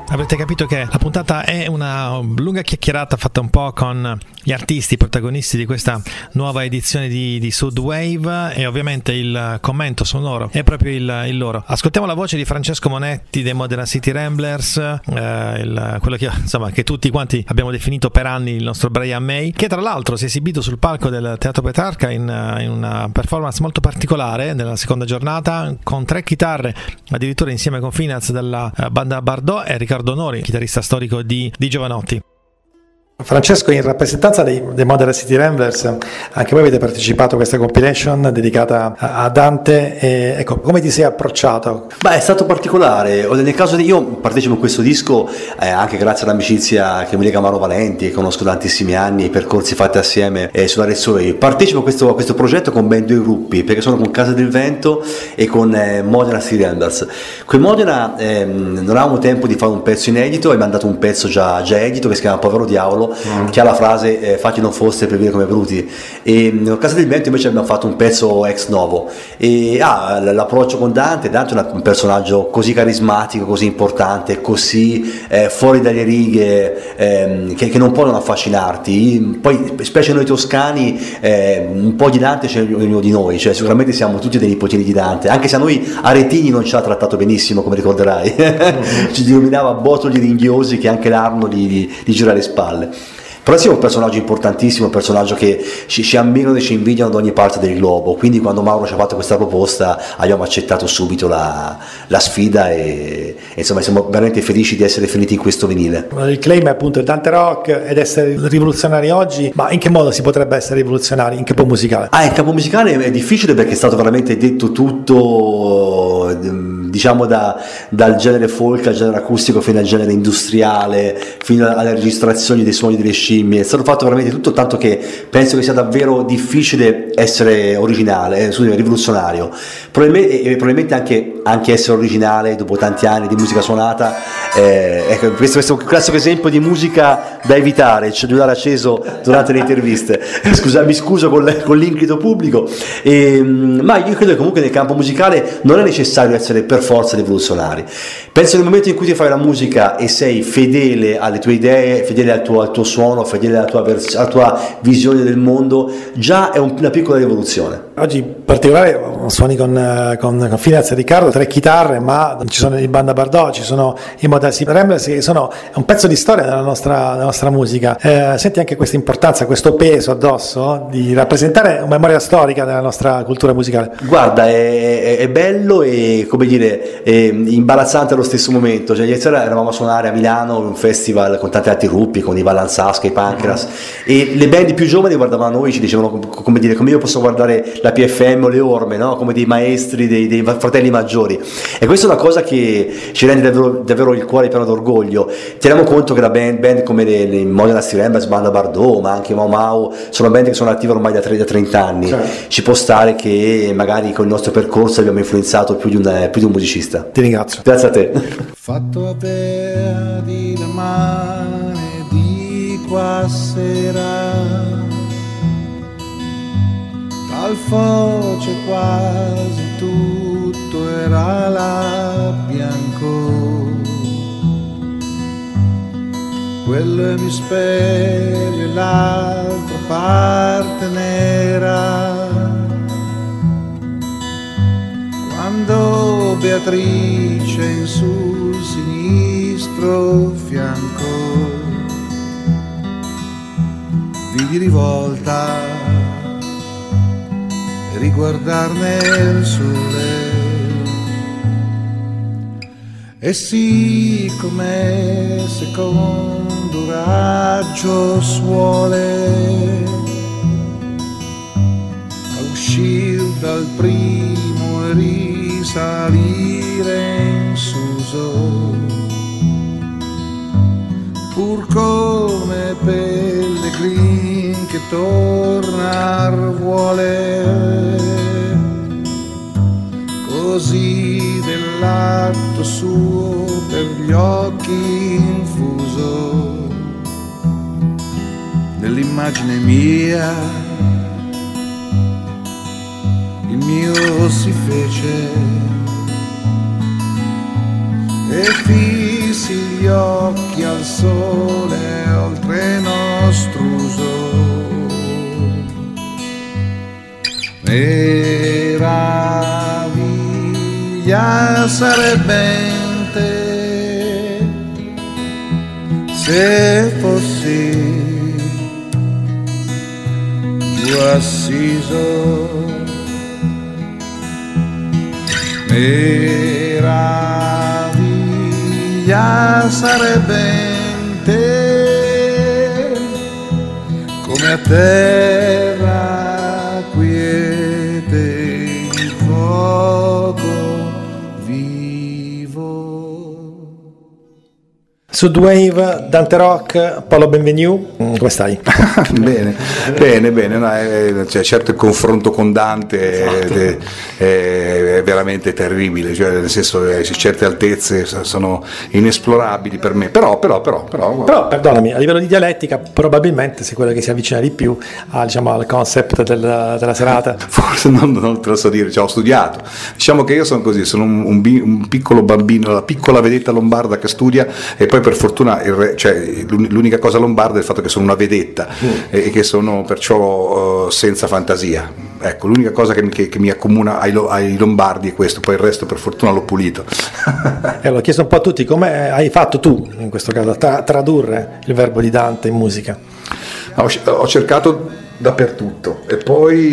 S2: avrete capito che la puntata è una lunga chiacchierata fatta un po' con gli artisti protagonisti di questa nuova edizione di, di Sudwave, e ovviamente il commento sonoro è proprio il, il loro. Ascoltiamo la voce di Francesco Monetti dei Modena City Ramblers, eh, il, quello che, insomma, che tutti quanti abbiamo definito per anni il nostro Brian May, che tra l'altro si è esibito sul palco del Teatro Petrarca in, in una performance molto particolare nella seconda giornata, con tre chitarre addirittura insieme con Finaz della banda Bardot e Riccardo Nori, chitarrista storico di, di Giovanotti.
S5: Francesco, in rappresentanza dei, dei Modena City Ramblers, anche voi avete partecipato a questa compilation dedicata a, a Dante, e, ecco, come ti sei approcciato?
S11: Beh, è stato particolare. Nel caso di io partecipo in questo disco eh, anche grazie all'amicizia che mi lega Mauro Valenti, che conosco da tantissimi anni, i percorsi fatti assieme eh, sulla Arezzo Wave. Partecipo a questo, a questo progetto con ben due gruppi, perché sono con Casa del Vento e con eh, Modena City Ramblers. Con Modena eh, non avevamo tempo di fare un pezzo inedito, e mi hanno dato un pezzo già, già edito che si chiama Povero Diavolo, Mm. che ha la frase eh, fatti non foste per vivere come bruti, e nel Casa del Vento invece abbiamo fatto un pezzo ex novo, e ah, l'approccio con Dante Dante è un personaggio così carismatico, così importante, così eh, fuori dalle righe, eh, che, che non può non affascinarti. Poi specie noi toscani eh, un po' di Dante c'è ognuno di noi, cioè sicuramente siamo tutti dei nipotini di Dante, anche se a noi aretini non ci ha trattato benissimo, come ricorderai. Mm. Ci denominava botoli ringhiosi che anche l'Arno gli, gli, gli gira le spalle. Però sì, è un personaggio importantissimo, un personaggio che ci, ci ammirano e ci invidiano da ogni parte del globo, quindi quando Mauro ci ha fatto questa proposta abbiamo accettato subito la, la sfida, e, e insomma siamo veramente felici di essere finiti in questo vinile.
S5: Il claim è appunto il Dante Rock ed essere rivoluzionari oggi, ma in che modo si potrebbe essere rivoluzionari in campo musicale?
S11: Ah, in campo musicale è difficile, perché è stato veramente detto tutto, diciamo da, dal genere folk al genere acustico fino al genere industriale, fino alle registrazioni dei suoni delle scimmie. È stato fatto veramente tutto, tanto che penso che sia davvero difficile essere originale, eh, scusami, rivoluzionario, probabilmente, e probabilmente anche, anche essere originale dopo tanti anni di musica suonata. Eh, ecco, questo, questo è un classico esempio di musica da evitare, il cellulare acceso durante le interviste. Scusa, mi scuso con, con l'inclito pubblico, e, ma io credo che comunque nel campo musicale non è necessario essere per forza rivoluzionari. Penso nel momento in cui ti fai la musica e sei fedele alle tue idee, fedele al tuo, al tuo suono, fedele alla tua, vers- alla tua visione del mondo, già è un, una piccola rivoluzione.
S5: Oggi in particolare suoni con, con, con Finaz e Riccardo, tre chitarre, ma ci sono i Banda Bardot, ci sono i Modena City Ramblers, che sono è un pezzo di storia della nostra, della nostra musica. Eh, senti anche questa importanza, questo peso addosso di rappresentare una memoria storica della nostra cultura musicale?
S11: Guarda, è, è, è bello e, come dire, è imbarazzante allo stesso momento. Cioè, ieri sera eravamo a suonare a Milano, un festival con tanti altri gruppi, con i Vallanzasca, i Pancras, e le band più giovani guardavano noi, ci dicevano come dire, come io posso guardare la P F M o le Orme, no? Come dei maestri, dei, dei fratelli maggiori, e questa è una cosa che ci rende davvero, davvero il cuore pieno d'orgoglio. Teniamo conto che la band, band come le, le Modena City Ramblers, Banda Bardot, ma anche Mau Mau, sono band che sono attive ormai da, da trenta anni. Certo. Ci può stare che magari con il nostro percorso abbiamo influenzato più di un, più di un musicista.
S5: Ti ringrazio.
S11: Grazie a te.
S12: Fatto a pea di la mane di qua sera, dal foce quasi tutto era là bianco, quello mi speglia l'altra parte nera, quando Beatrice in sul sinistro fianco vidi rivolta e riguardarne il sole, e sì, come secondo raggio suole a uscir dal primo e risalire in suso, pur come pellegrin che tornar vuole, così dell'atto suo per gli occhi infuso, nell'immagine mia il mio si fece, e aprirsi gli occhi al sole oltre nostro uso. Meraviglia sarebbe in te se fossi giù assiso. Meraviglia sarebbe in te come a terra quiete il fuoco vivo.
S5: Sudwave, Dante Rock, Paolo Benvenu, come stai?
S13: bene, bene, bene, no, è, cioè, certo il confronto con Dante esatto. è, è, è veramente terribile, cioè, nel senso eh, certe altezze sono inesplorabili per me, però, però, però, però,
S5: però perdonami, a livello di dialettica probabilmente sei quello che si avvicina di più a, diciamo, al concept del, della serata.
S13: Forse non, non te lo so dire, cioè, ho studiato, diciamo che io sono così, sono un, un, un piccolo bambino, la piccola vedetta lombarda che studia e poi per fortuna il re, cioè, l'unica cosa lombarda è il fatto che sono una vedetta mm. e che sono perciò uh, senza fantasia. Ecco, l'unica cosa che mi, che, che mi accomuna ai, ai lombardi è questo, poi il resto per fortuna l'ho pulito.
S5: E l'ho chiesto un po' a tutti, come hai fatto tu in questo caso a tra- tradurre il verbo di Dante in musica?
S13: Ho, ho cercato dappertutto e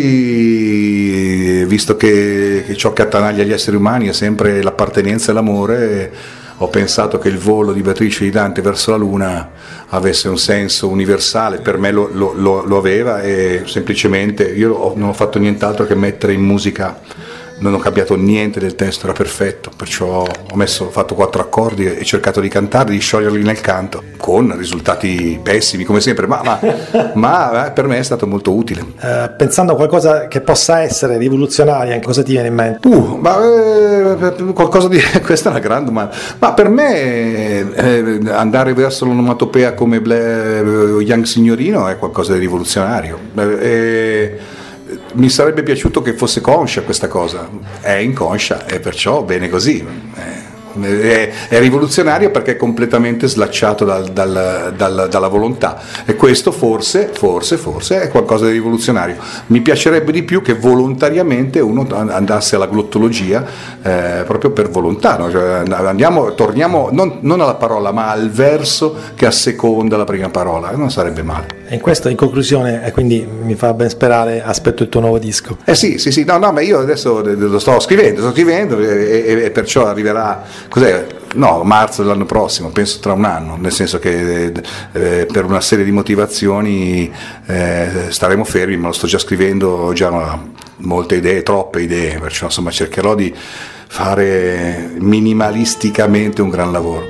S13: poi visto che, che ciò che attanaglia gli esseri umani è sempre l'appartenenza e l'amore, ho pensato che il volo di Beatrice di Dante verso la luna avesse un senso universale, per me lo, lo, lo, lo aveva, e semplicemente io ho, non ho fatto nient'altro che mettere in musica, non ho cambiato niente del testo, era perfetto, perciò ho, messo, ho fatto quattro accordi e cercato di cantarli, di scioglierli nel canto, con risultati pessimi come sempre, ma, ma, ma eh, per me è stato molto utile.
S5: Uh, pensando a qualcosa che possa essere rivoluzionario, anche cosa ti viene in mente?
S13: Uh, ma eh, qualcosa di... questa è una grande domanda, ma per me eh, andare verso l'onomatopea come Blair, Young Signorino è qualcosa di rivoluzionario. Eh, mi sarebbe piaciuto che fosse conscia questa cosa, è inconscia e perciò bene così, è, è rivoluzionario perché è completamente slacciato dal, dal, dal, dalla volontà, e questo forse, forse, forse è qualcosa di rivoluzionario. Mi piacerebbe di più che volontariamente uno andasse alla glottologia eh, proprio per volontà, no? Cioè, andiamo, torniamo non, non alla parola ma al verso che asseconda la prima parola, non sarebbe male.
S5: E in questo, in conclusione, e quindi mi fa ben sperare, aspetto il tuo nuovo disco.
S13: Eh sì, sì, sì, no, no, ma io adesso lo sto scrivendo, sto scrivendo e, e, e perciò arriverà, cos'è? No, marzo dell'anno prossimo, penso tra un anno, nel senso che eh, per una serie di motivazioni eh, staremo fermi, ma lo sto già scrivendo, ho già molte idee, troppe idee, perciò insomma cercherò di fare minimalisticamente un gran lavoro.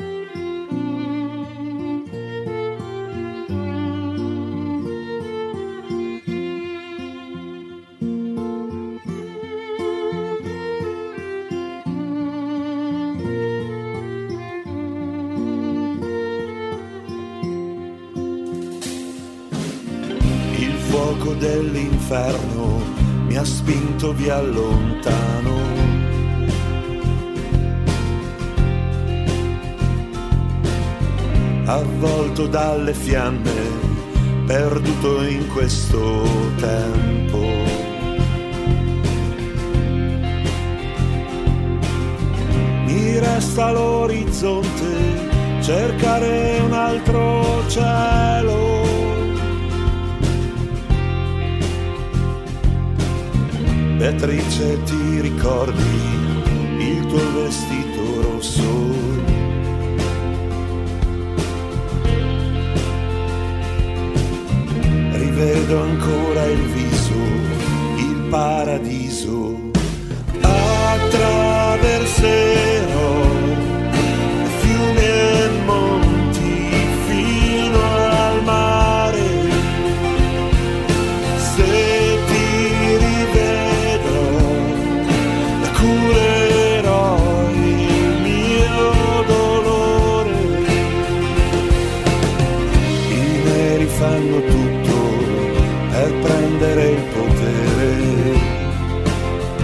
S14: Dell'inferno mi ha spinto via lontano, avvolto dalle fiamme, perduto in questo tempo. Mi resta l'orizzonte, cercare un altro cielo. Beatrice, ti ricordi il tuo vestito rosso? Rivedo ancora il viso, il paradiso. Attraverserò fiumi e monti fino al mare. Se curerò il mio dolore, i neri fanno tutto per prendere il potere.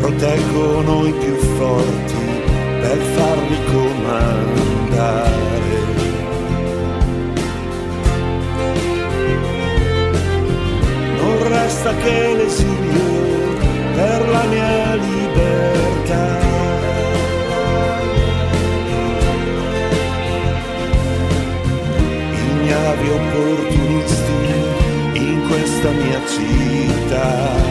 S14: proteggono i più forti per farli comandare. Non resta che l'esilio per la mia libertà. Ignavi opportunisti in questa mia città.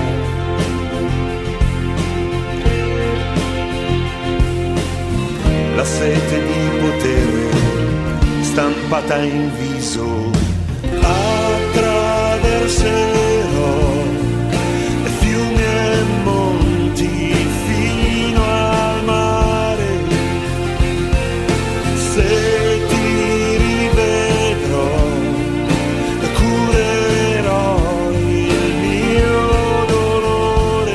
S14: La sete di potere stampata in viso, attraverserò fiumi e monti fino al mare. Se ti rivedrò, curerò il mio dolore.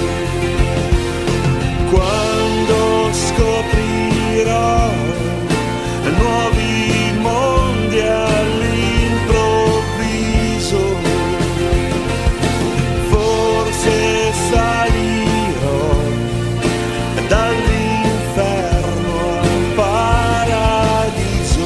S14: Quando scoprirò nuovi mondi all'improvviso, forse salirò dall'inferno al paradiso.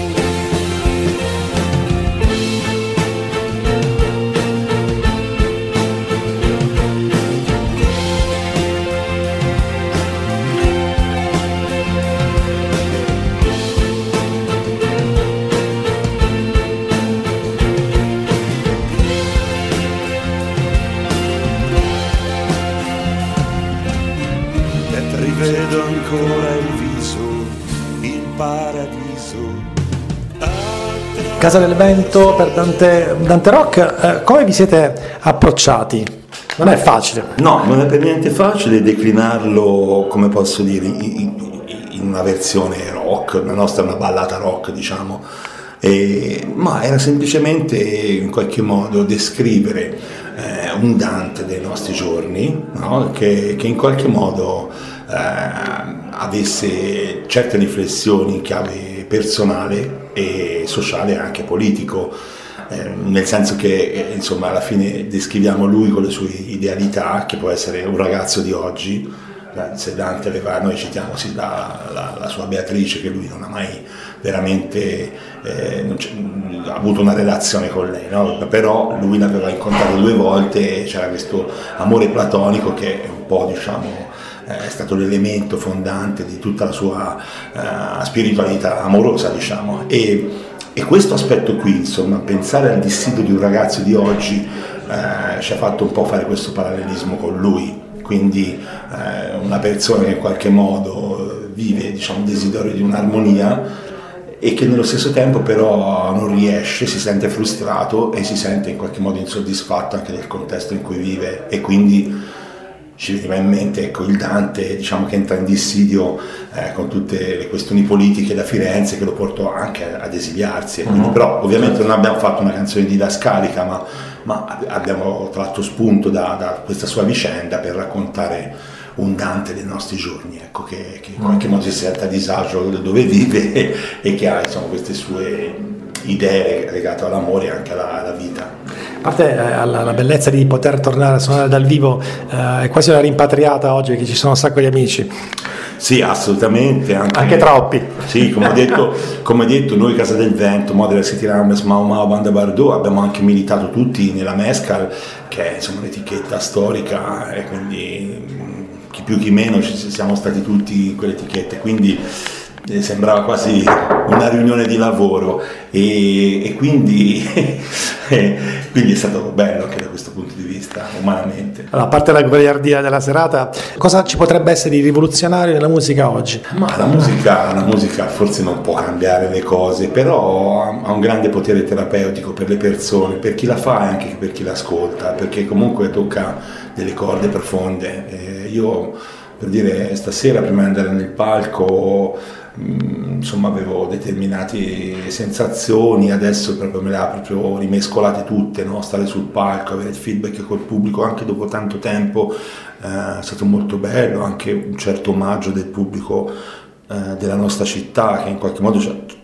S14: Rivedo ancora il viso, il paradiso.
S5: Casa del Vento per Dante, Dante Rock, eh, come vi siete approcciati? Non è facile.
S15: No, non è per niente facile declinarlo, come posso dire, in, in una versione rock. La nostra è una ballata rock, diciamo, e, ma era semplicemente in qualche modo descrivere eh, un Dante dei nostri giorni, no? che, che in qualche modo eh, avesse certe riflessioni in chiave personale e sociale e anche politico, eh, nel senso che eh, insomma alla fine descriviamo lui con le sue idealità, che può essere un ragazzo di oggi. Se Dante aveva, noi citiamo sì, la, la, la sua Beatrice, che lui non ha mai veramente eh, non ha avuto una relazione con lei, no? Però lui l'aveva incontrato due volte e c'era questo amore platonico che è un po', diciamo, è stato l'elemento fondante di tutta la sua uh, spiritualità amorosa, diciamo. E, e questo aspetto qui, insomma, pensare al dissidio di un ragazzo di oggi uh, ci ha fatto un po' fare questo parallelismo con lui. Quindi eh, una persona che in qualche modo vive, diciamo, un desiderio di un'armonia e che nello stesso tempo però non riesce, si sente frustrato e si sente in qualche modo insoddisfatto anche del contesto in cui vive, e quindi ci veniva in mente, ecco, il Dante, diciamo, che entra in dissidio eh, con tutte le questioni politiche da Firenze, che lo portò anche ad esiliarsi. E quindi, uh-huh. Però ovviamente non abbiamo fatto una canzone didascalica, ma ma abbiamo tratto spunto da, da questa sua vicenda per raccontare un Dante dei nostri giorni, ecco, che, che in qualche modo si sente a disagio dove vive e, e che ha, insomma, queste sue idee legate all'amore e anche alla, alla vita.
S5: A parte eh, alla, alla bellezza di poter tornare a suonare dal vivo, eh, è quasi una rimpatriata oggi, che ci sono un sacco di amici.
S15: Sì, assolutamente. Anche,
S5: anche troppi.
S15: Sì, come ho detto, come ho detto noi Casa del Vento, Modera City Rames, Mau Mau, Banda Bardot, abbiamo anche militato tutti nella Mescal, che è, insomma, un'etichetta storica, e quindi chi più chi meno ci siamo stati tutti in quell'etichetta, quindi eh, sembrava quasi una riunione di lavoro, e, e quindi, eh, quindi è stato bello anche da questo punto di vista, umanamente.
S5: Allora, a parte la goliardia della serata, cosa ci potrebbe essere di rivoluzionario nella musica oggi?
S15: Ma la musica, la musica forse non può cambiare le cose, però ha un grande potere terapeutico per le persone, per chi la fa e anche per chi l'ascolta, perché comunque tocca delle corde profonde. E io, per dire, stasera prima di andare nel palco, insomma, avevo determinate sensazioni, adesso proprio me le ha proprio rimescolate tutte, no? Stare sul palco, avere il feedback col pubblico anche dopo tanto tempo, eh, è stato molto bello, anche un certo omaggio del pubblico eh, della nostra città, che in qualche modo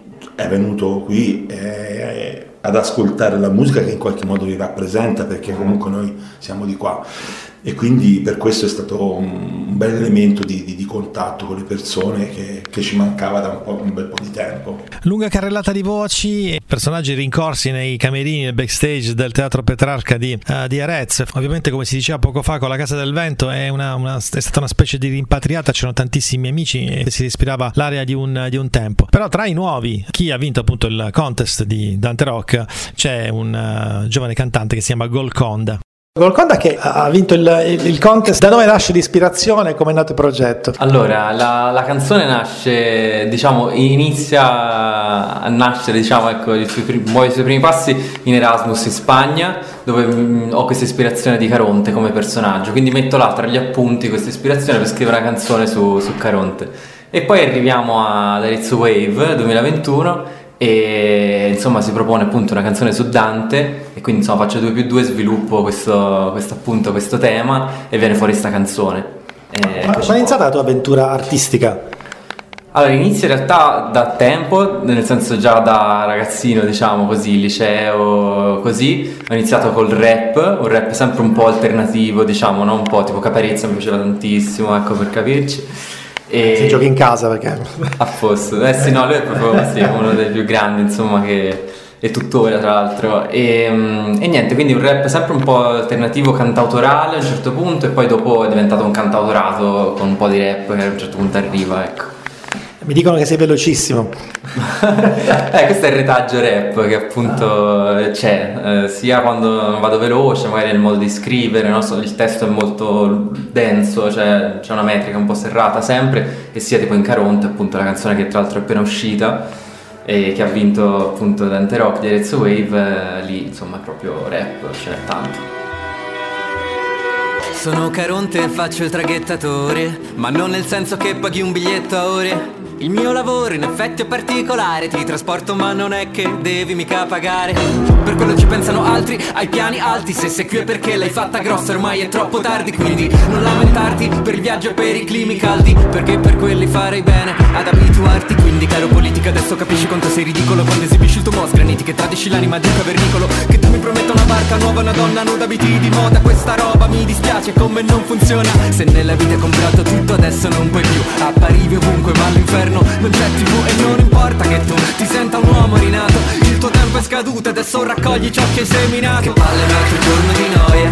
S15: è venuto qui eh, ad ascoltare la musica che in qualche modo li rappresenta, perché comunque noi siamo di qua, e quindi per questo è stato un bel elemento di, di, di contatto con le persone che, che ci mancava da un, po', un bel po' di tempo.
S2: Lunga carrellata di voci, personaggi rincorsi nei camerini e backstage del Teatro Petrarca di, uh, di Arezzo. Ovviamente, come si diceva poco fa, con la Casa del Vento è, una, una, è stata una specie di rimpatriata, c'erano tantissimi amici e si respirava l'area di un, di un tempo. Però tra i nuovi, chi ha vinto appunto il contest di Dante Rock, c'è un uh, giovane cantante che si chiama Golconda.
S5: Golconda che ha vinto il, il, il contest. Da dove nasce l'ispirazione? Come è nato il progetto?
S16: Allora, la, la canzone nasce, diciamo, inizia a nascere, diciamo, ecco, i suoi, muove i suoi primi passi in Erasmus in Spagna, dove mh, ho questa ispirazione di Caronte come personaggio, quindi metto là tra gli appunti questa ispirazione per scrivere una canzone su, su Caronte. E poi arriviamo ad Arezzo Wave duemilaventuno e insomma si propone appunto una canzone su Dante e quindi insomma faccio due più due, sviluppo questo, questo appunto questo tema e viene fuori sta canzone. E
S5: ma è iniziata la tua avventura artistica?
S16: Allora, inizio in realtà da tempo, nel senso già da ragazzino, diciamo così, liceo, così. Ho iniziato col rap, un rap sempre un po' alternativo, diciamo, no? Un po' tipo Caparezza mi piaceva tantissimo, ecco, per capirci. E...
S5: si giochi in casa perché
S16: a posto, eh sì, no, lui è proprio sì, uno dei più grandi, insomma, che è tuttora tra l'altro e, e niente, quindi un rap sempre un po' alternativo, cantautorale a un certo punto e poi dopo è diventato un cantautorato con un po' di rap che a un certo punto arriva, ecco.
S5: Mi dicono che sei velocissimo.
S16: eh, questo è il retaggio rap che appunto c'è, eh, sia quando vado veloce, magari nel modo di scrivere, no? Il testo è molto denso, cioè c'è una metrica un po' serrata sempre, e sia tipo in Caronte, appunto la canzone che tra l'altro è appena uscita e che ha vinto appunto Dante Rock di Arezzo Wave, eh, lì insomma è proprio rap, ce n'è tanto.
S17: Sono Caronte e faccio il traghettatore, ma non nel senso che paghi un biglietto a ore. Il mio lavoro in effetti è particolare, ti trasporto ma non è che devi mica pagare. Per quello ci pensano altri, hai piani alti, se sei qui è perché l'hai fatta grossa, ormai è troppo tardi. Quindi non lamentarti per il viaggio e per i climi caldi, perché per quelli farei bene ad abituarti. Quindi caro politica adesso capisci quanto sei ridicolo quando esibisci il tuo mos graniti, che tradisci l'anima di un cavernicolo. Che tu mi prometta una barca nuova, una donna nuda, abiti di moda, questa roba mi dispiace come non funziona. Se nella vita hai comprato tutto adesso non puoi più, apparivi ovunque ma all'inferno non c'è tivù e non importa che tu ti senta un uomo rinato, il tuo tempo è scaduto, adesso raccogli ciò che hai seminato. Che palle un altro giorno di noia,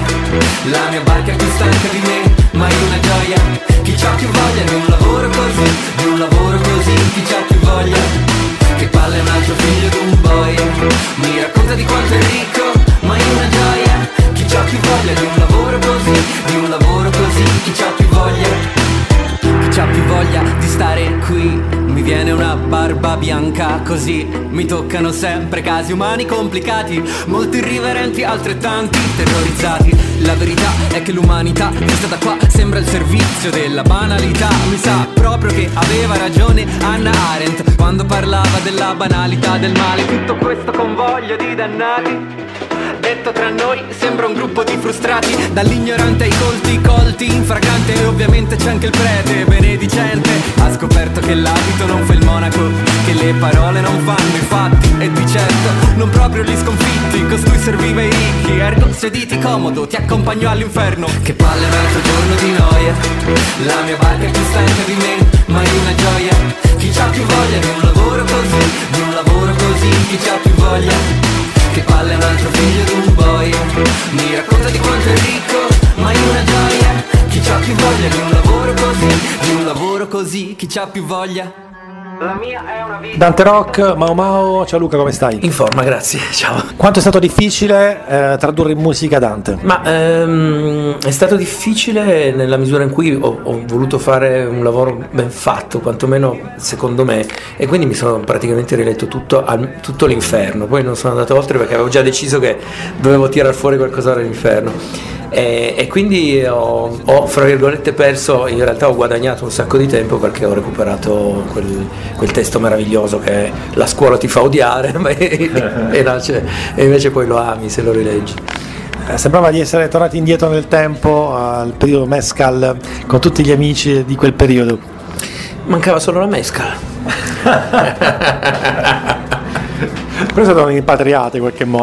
S17: la mia barca è più stanca di me, ma è una gioia. Chi c'ha più voglia di un lavoro così, di un lavoro così, chi c'ha più voglia. Che palle un altro figlio di un boia, mi racconta di quanto è ricco, ma è una gioia. Chi c'ha più voglia di un lavoro così, di un lavoro così, chi c'ha più voglia. Chi c'ha più voglia di stare qui, mi viene una barba bianca così. Mi toccano sempre casi umani complicati, molti irriverenti, altrettanti terrorizzati. La verità è che l'umanità vista da qua sembra il servizio della banalità. Mi sa proprio che aveva ragione Hannah Arendt quando parlava della banalità del male. Tutto questo convoglio di dannati, detto tra noi sembra un gruppo di frustrati, dall'ignorante ai colti, colti in fragante. E ovviamente c'è anche il prete benedicente, ha scoperto che l'abito non fa il monaco, che le parole non fanno i fatti. E di certo non proprio gli sconfitti, costui serviva i ricchi, ergo sediti comodo, ti accompagno all'inferno. Che palle un altro giorno di noia, la mia barca è più stanca di me, ma è una gioia. Chi c'ha più voglia di un lavoro così, di un lavoro così, chi c'ha più voglia. Che palle un altro figlio di un boia, mi racconta di quanto è ricco, ma è una gioia. Chi c'ha più voglia di un lavoro così, di un lavoro così, chi c'ha più voglia. La mia è una vita.
S5: Dante Rock, Mau Mau, ciao Luca, come stai?
S18: In forma, grazie, ciao.
S5: Quanto è stato difficile eh, tradurre in musica Dante?
S18: Ma ehm, è stato difficile nella misura in cui ho, ho voluto fare un lavoro ben fatto, quantomeno secondo me, e quindi mi sono praticamente riletto tutto, al, tutto l'inferno. Poi non sono andato oltre perché avevo già deciso che dovevo tirar fuori qualcosa dall'inferno. E, e quindi ho, ho fra virgolette perso, in realtà ho guadagnato un sacco di tempo perché ho recuperato quel, quel testo meraviglioso che è La scuola ti fa odiare e, e, invece, e invece poi lo ami se lo rileggi.
S5: Sembrava di essere tornati indietro nel tempo al periodo Mescal con tutti gli amici di quel periodo.
S18: Mancava solo la Mescal.
S5: Questo sono rimpatriate in qualche modo.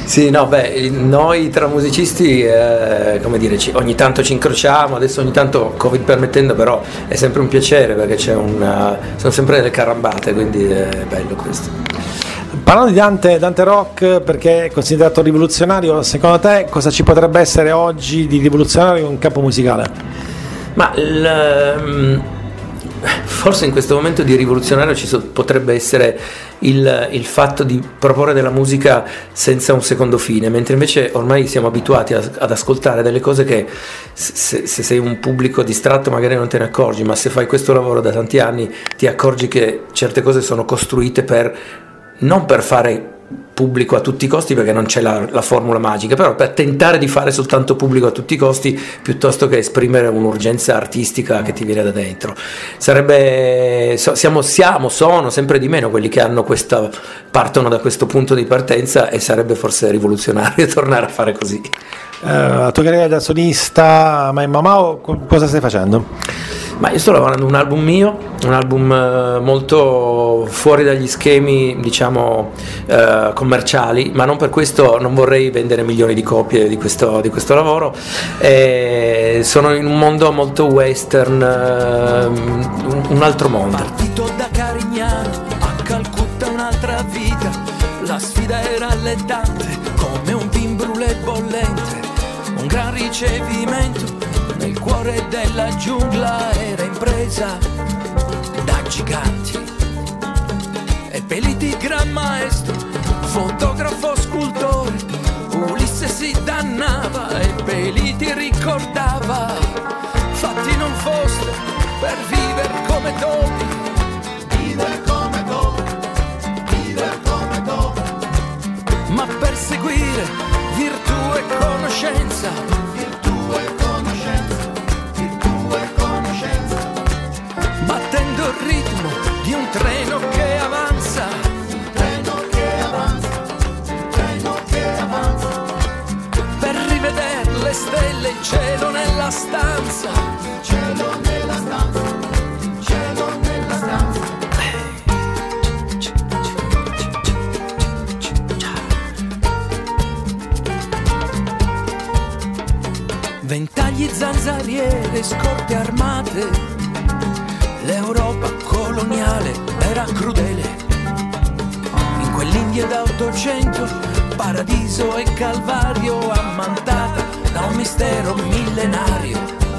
S18: Sì, no, beh, noi tra musicisti, eh, come dire, ci, ogni tanto ci incrociamo, adesso ogni tanto, Covid permettendo, però è sempre un piacere perché c'è una, sono sempre delle carambate, quindi è bello questo.
S2: Parlando di Dante, Dante Rock, perché è considerato rivoluzionario, secondo te cosa ci potrebbe essere oggi di rivoluzionario in campo musicale?
S18: Ma il, forse in questo momento di rivoluzionario ci potrebbe essere il, il fatto di proporre della musica senza un secondo fine, mentre invece ormai siamo abituati a, ad ascoltare delle cose che se, se sei un pubblico distratto magari non te ne accorgi, ma se fai questo lavoro da tanti anni ti accorgi che certe cose sono costruite per non per fare pubblico a tutti i costi, perché non c'è la, la formula magica, però per tentare di fare soltanto pubblico a tutti i costi piuttosto che esprimere un'urgenza artistica che ti viene da dentro. Sarebbe siamo, siamo sono sempre di meno quelli che hanno questa, partono da questo punto di partenza, e sarebbe forse rivoluzionario tornare a fare così.
S2: Uh, la tua carriera da solista, ma in Mamao cosa stai facendo?
S18: Ma io sto lavorando un album mio, un album eh, molto fuori dagli schemi, diciamo, eh, commerciali, ma non per questo non vorrei vendere milioni di copie di questo, di questo lavoro. E sono in un mondo molto western, eh, un, un altro mondo.
S19: Partito da Carignano a Calcutta un'altra vita, la sfida era allettante come un vin brûlé bollente, un gran ricevimento nel cuore della giungla, era impresa da giganti e Peliti gran maestro, fotografo scultore, Ulisse si dannava e Peliti ricordava, fatti non foste per viver come topi, viver come topi, viver come topi, ma per seguire virtù e conoscenza, virtù e conoscenza, virtù e conoscenza, battendo il ritmo di un treno che avanza, un treno che avanza, un treno che avanza, per rivedere le stelle, il cielo nella stanza, il cielo nella stanza, il cielo nella stanza. Ventagli, zanzariere, scorte armate, l'Europa coloniale era crudele. In quell'India d'Ottocento, paradiso e calvario, ammantata da un mistero millenario.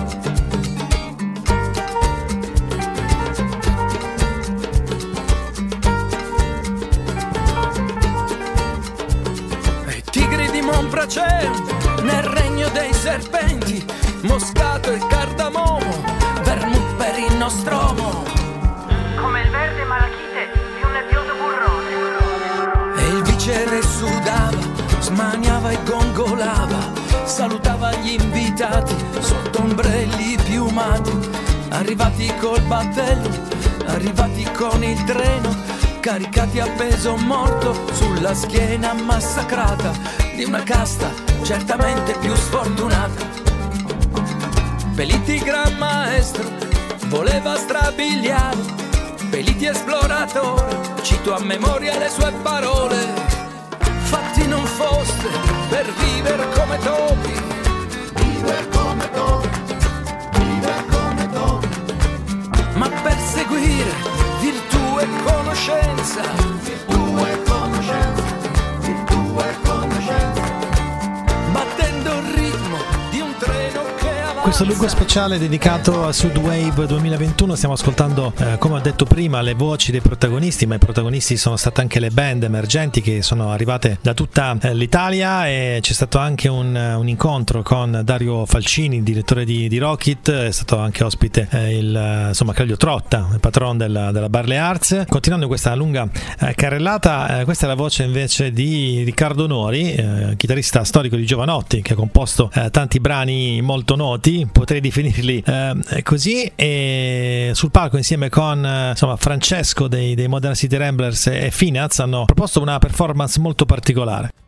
S19: E tigri di Monpracento nel regno dei serpenti, moscato e cardamomo, vermouth per il nostromo,
S20: come il verde malachite di un nebbioso burrone.
S19: E il vicere sudava, smaniava e gongolava, salutava gli invitati sotto ombrelli piumati, arrivati col battello, arrivati con il treno, caricati a peso morto sulla schiena massacrata di una casta certamente più sfortunata. Peliti gran maestro voleva strabiliare, Peliti esploratore, cito a memoria le sue parole, fatti non foste per vivere come topi, viver come topi, viver come topi, ma per seguire virtù e conoscenza, virtù e conoscenza, virtù e conoscenza, battendo il ritmo di un treno che avanza.
S2: Questo lungo speciale dedicato a Sudwave duemilaventuno, stiamo ascoltando, eh, come ho detto prima, le voci dei protagonisti, ma i protagonisti sono state anche le band emergenti che sono arrivate da tutta eh, l'Italia, e c'è stato anche un, un incontro con Dario Falcini, direttore di, di Rockit, è stato anche ospite eh, il, insomma, Claudio Trotta, il patron della, della Barley Arts. Continuando questa lunga eh, carrellata, eh, questa è la voce invece di Riccardo Nori, eh, chitarrista storico di Giovanotti, che ha composto eh, tanti brani molto noti, potrei definirli eh, così, e sul palco insieme con eh, insomma, Francesco dei, dei Modern City Ramblers e Finaz hanno proposto una performance molto particolare.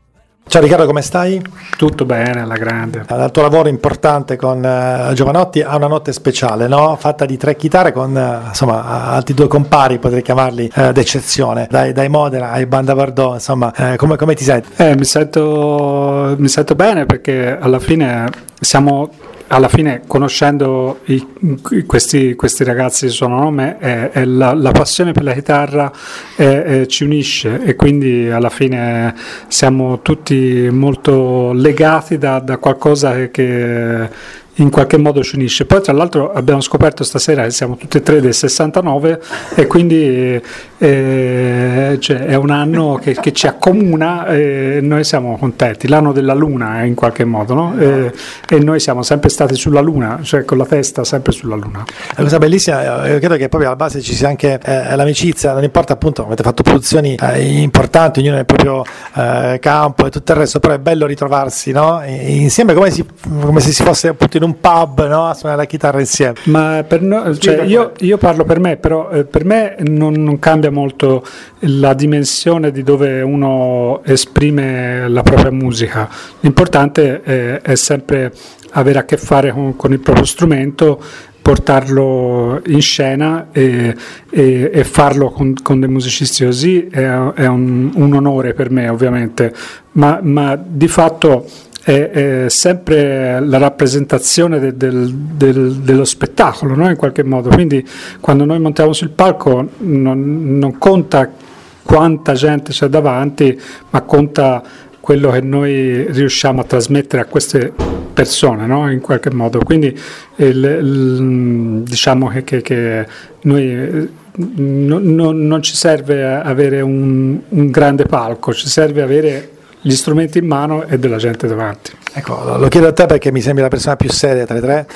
S5: Ciao Riccardo, come stai?
S21: Tutto bene, alla grande.
S5: Il tuo lavoro importante con uh, Giovanotti ha una notte speciale, no? Fatta di tre chitarre con uh, insomma altri due compari, potrei chiamarli uh, d'eccezione, dai, dai Modena ai Banda Bardot, insomma, uh, come, come ti senti?
S21: Eh, mi sento, mi sento bene perché alla fine siamo... Alla fine, conoscendo i, questi, questi ragazzi suonano me, è, è la, la passione per la chitarra è, è, ci unisce, e quindi alla fine siamo tutti molto legati da, da qualcosa che, che in qualche modo ci unisce. Poi tra l'altro abbiamo scoperto stasera che siamo tutti e tre del sessantanove, e quindi eh, cioè, è un anno che, che ci accomuna, e noi siamo contenti, l'anno della luna in qualche modo, no? E, e noi siamo sempre stati sulla luna, cioè con la testa sempre sulla luna.
S5: È una cosa bellissima, io credo che proprio alla base ci sia anche eh, l'amicizia, non importa, appunto, avete fatto produzioni eh, importanti, ognuno nel proprio eh, campo e tutto il resto, però è bello ritrovarsi, no? E, insieme, come, si, come se si fosse appunto in un pub, no? A suonare la chitarra insieme.
S21: Ma per no, cioè, io, io parlo per me, però eh, per me non, non cambia molto la dimensione di dove uno esprime la propria musica. L'importante è, è sempre avere a che fare con, con il proprio strumento, portarlo in scena e, e, e farlo con, con dei musicisti così è, è un, un onore per me, ovviamente, ma, ma di fatto è, è sempre la rappresentazione de, del, del, dello spettacolo, no? In qualche modo. Quindi quando noi montiamo sul palco non, non conta quanta gente c'è davanti, ma conta quello che noi riusciamo a trasmettere a queste persone, no? In qualche modo. Quindi il, il, diciamo che, che, che noi non, non, non ci serve avere un, un grande palco, ci serve avere gli strumenti in mano e della gente davanti.
S5: Ecco, lo chiedo a te perché mi sembri la persona più seria tra i tre.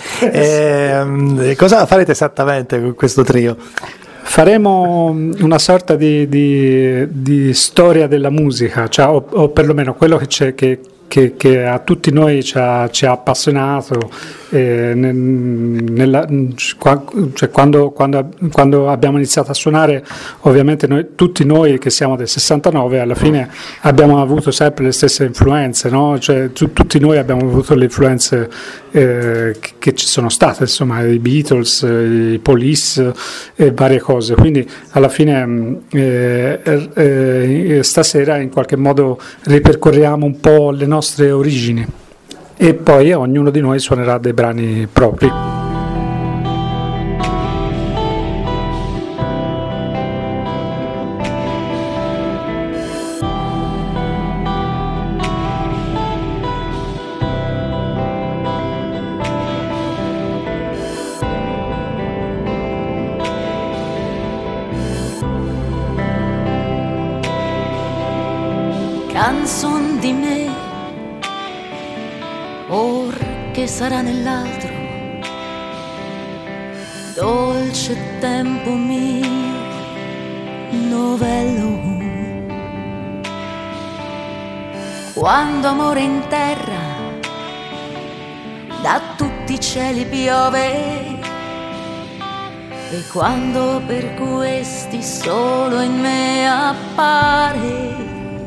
S5: E, cosa farete esattamente con questo trio?
S21: Faremo una sorta di, di, di storia della musica, cioè, o, o perlomeno quello che, c'è, che, che, che a tutti noi ci ha, ci ha appassionato. Eh, nella, cioè quando, quando, quando abbiamo iniziato a suonare, ovviamente noi, tutti noi che siamo del sessantanove, alla fine abbiamo avuto sempre le stesse influenze, no? Cioè, tu, tutti noi abbiamo avuto le influenze eh, che, che ci sono state, insomma, i Beatles, i Police e varie cose, quindi alla fine eh, eh, stasera in qualche modo ripercorriamo un po' le nostre origini. E poi ognuno di noi suonerà dei brani propri.
S22: Canzon di me, or che sarà nell'altro, dolce tempo mio, novello. Quando amore in terra da tutti i cieli piove, e quando per questi solo in me appare,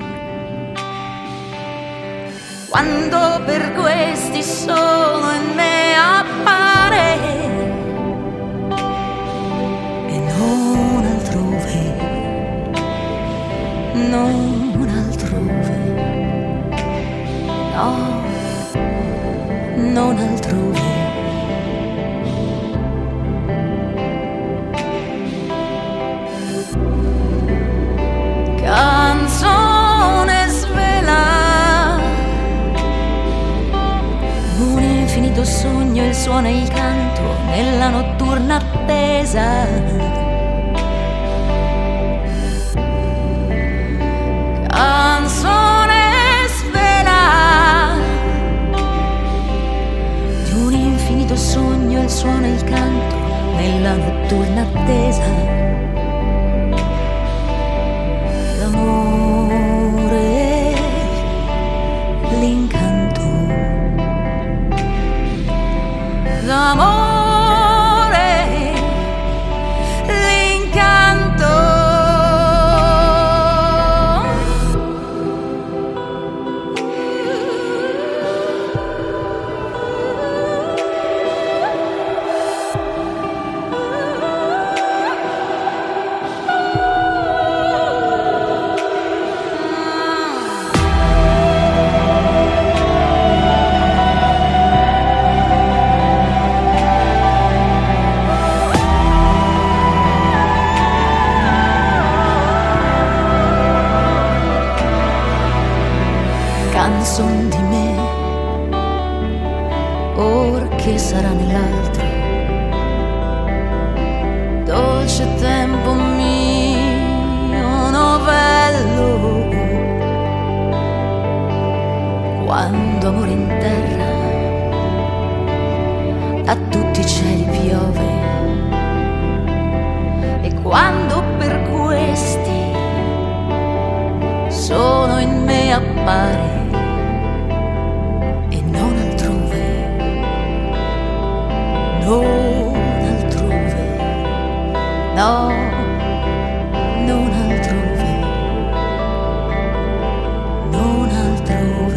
S22: quando per questi solo in me appare e non altrove, non altrove, no, non altrove. Canzone svela un infinito sogno, il suono e il canto nella notturna attesa. Canzone svela di un infinito sogno, il suono e il canto nella notturna attesa. L'amore, l'incanto, l'amore, l'incanto. c'è tempo mio novello, quando amore in terra da tutti i cieli piove, e quando per questi sono in me appare e non altrove, non altrove, no, non altrove, non altrove.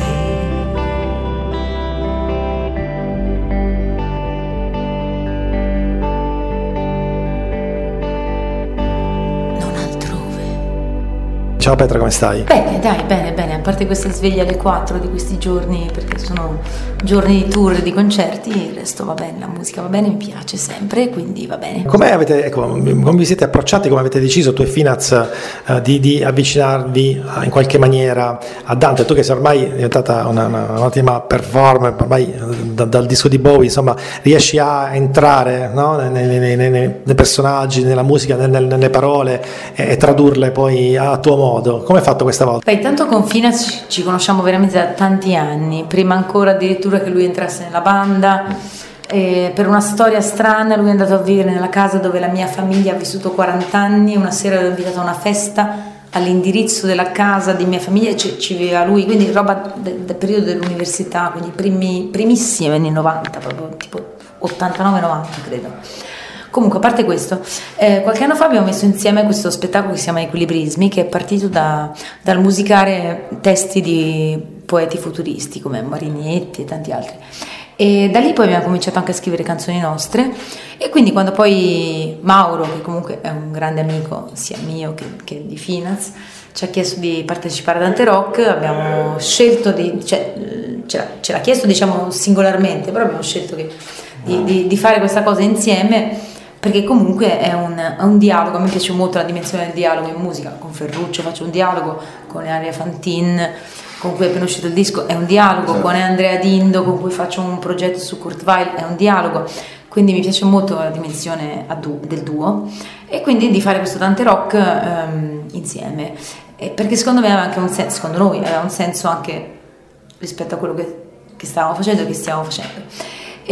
S5: Ciao Petra, come stai?
S22: Bene, dai, bene, bene, a parte questa sveglia alle quattro di questi giorni, perché sono giorni di tour, di concerti, il resto va bene, la musica va bene, mi piace sempre, quindi va bene.
S5: Come avete, ecco, come vi siete approcciati, come avete deciso tu e Finaz uh, di, di avvicinarvi uh, in qualche maniera a Dante? Tu che sei ormai diventata una, una, un'ottima performer, ormai da, dal disco di Bowie, insomma, riesci a entrare, no? nei, nei, nei, nei, nei personaggi, nella musica, nelle, nelle parole e, e tradurle poi a tuo modo. Come hai fatto questa volta?
S22: Beh, intanto con Finaz ci conosciamo veramente da tanti anni, prima ancora addirittura che lui entrasse nella banda. E per una storia strana lui è andato a vivere nella casa dove la mia famiglia ha vissuto quaranta anni. Una sera l'ho invitato a una festa all'indirizzo della casa di mia famiglia e ci, ci viveva lui, quindi roba del, del periodo dell'università, quindi primi, primissimi anni novanta, proprio tipo ottantanove novanta credo. Comunque, a parte questo, eh, qualche anno fa abbiamo messo insieme questo spettacolo che si chiama Equilibrismi, che è partito da, dal musicare testi di poeti futuristi come Marinetti e tanti altri. E da lì poi abbiamo cominciato anche a scrivere canzoni nostre, e quindi quando poi Mauro, che comunque è un grande amico sia mio che, che di Finaz, ci ha chiesto di partecipare a Dante Rock, abbiamo scelto di, cioè ce l'ha, ce l'ha chiesto diciamo singolarmente, però abbiamo scelto che, di, di, di fare questa cosa insieme, perché comunque è un, è un dialogo. A me piace molto la dimensione del dialogo in musica. Con Ferruccio faccio un dialogo, con Aria Fantin con cui è appena uscito il disco è un dialogo, esatto. Con Andrea Dindo con cui faccio un progetto su Kurt Weill è un dialogo, quindi mi piace molto la dimensione a du- del duo, e quindi di fare questo Dante Rock um, insieme, e perché secondo me aveva anche un senso, secondo noi aveva un senso anche rispetto a quello che, che stavamo facendo e che stiamo facendo.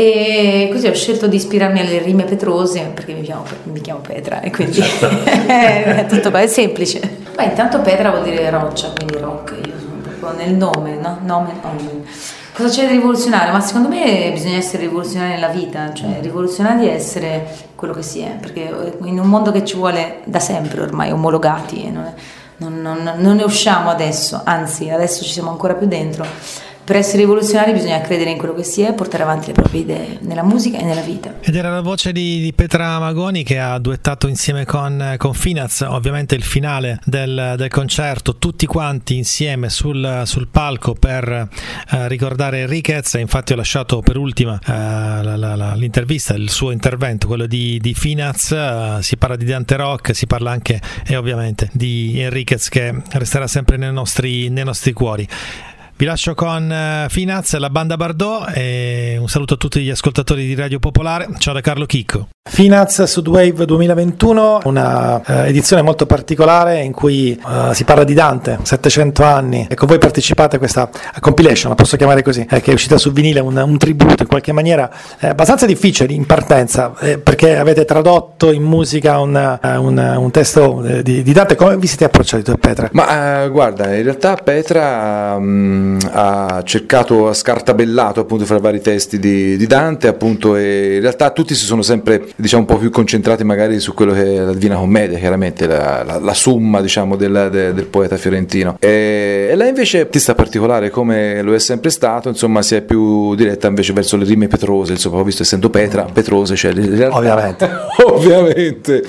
S22: E così ho scelto di ispirarmi alle rime petrose, perché mi chiamo, mi chiamo Petra e quindi è tutto qua, è semplice. Beh, intanto Petra vuol dire roccia, quindi rock, io sono proprio nel nome, no? Nome, nome. Cosa c'è di rivoluzionario? Ma secondo me bisogna essere rivoluzionari nella vita, cioè rivoluzionari è essere quello che si è, perché in un mondo che ci vuole da sempre ormai omologati, non, è, non, non, non ne usciamo adesso, anzi adesso ci siamo ancora più dentro. Per essere rivoluzionari bisogna credere in quello che si è e portare avanti le proprie idee nella musica e nella vita.
S2: Ed era la voce di, di Petra Magoni, che ha duettato insieme con, con Finaz, ovviamente il finale del, del concerto, tutti quanti insieme sul, sul palco per eh, ricordare Enriquez. Infatti ho lasciato per ultima eh, la, la, la, l'intervista, il suo intervento, quello di, di Finaz. Eh, si parla di Dante Rock, si parla anche e ovviamente di Enriquez, che resterà sempre nei nostri, nei nostri cuori. Vi lascio con Finaz, la banda Bardot, e un saluto a tutti gli ascoltatori di Radio Popolare. Ciao da Carlo Chicco.
S5: Finaz Sudwave duemilaventuno, una uh, edizione molto particolare in cui uh, si parla di Dante, settecento anni. Ecco, voi partecipate a questa compilation, la posso chiamare così, eh, che è uscita su vinile, un, un tributo in qualche maniera eh, abbastanza difficile in partenza, eh, perché avete tradotto in musica un, uh, un, un testo eh, di, di Dante. Come vi siete approcciati tu e Petra?
S13: Ma uh, guarda, in realtà Petra um, ha cercato, ha scartabellato appunto fra i vari testi di, di Dante, appunto, e in realtà tutti si sono sempre, diciamo, un po' più concentrati magari su quello che è la Divina Commedia, chiaramente la, la, la summa, diciamo, del, del, del poeta fiorentino, e, e lei invece, artista particolare come lo è sempre stato, insomma, si è più diretta invece verso le rime petrose, insomma, ho visto, essendo Petra petrose, cioè realtà,
S5: ovviamente
S13: ovviamente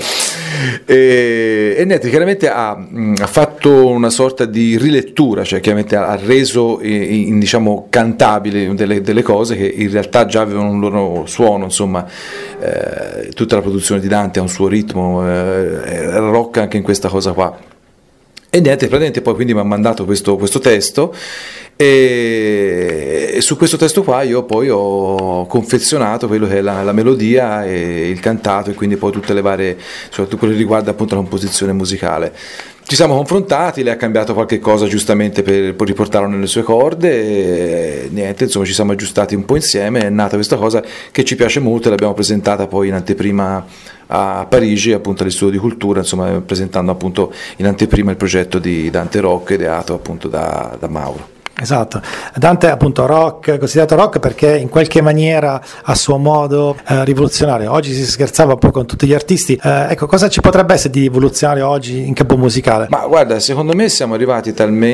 S13: e, e niente, chiaramente ha, ha fatto una sorta di rilettura, cioè chiaramente ha reso in, in, diciamo, cantabili delle, delle cose che in realtà già avevano un loro suono, insomma. Eh, tutta la produzione di Dante ha un suo ritmo, eh, rock anche in questa cosa qua, E niente, praticamente poi quindi mi ha mandato questo, questo testo e, e su questo testo qua io poi ho confezionato quello che è la, la melodia e il cantato, e quindi poi tutte le varie, soprattutto quello che riguarda appunto la composizione musicale. Ci siamo confrontati, lei ha cambiato qualche cosa giustamente per, per riportarlo nelle sue corde e niente, insomma ci siamo aggiustati un po' insieme, è nata questa cosa che ci piace molto e l'abbiamo presentata poi in anteprima a Parigi, appunto all'Istituto di Cultura, insomma presentando appunto in anteprima il progetto di Dante Rock ideato appunto da, da Mauro.
S5: Esatto, Dante è appunto rock, considerato rock perché in qualche maniera a suo modo eh, rivoluzionario. Oggi si scherzava un po' con tutti gli artisti, eh, ecco, cosa ci potrebbe essere di rivoluzionario oggi in campo musicale?
S13: Ma guarda, secondo me siamo arrivati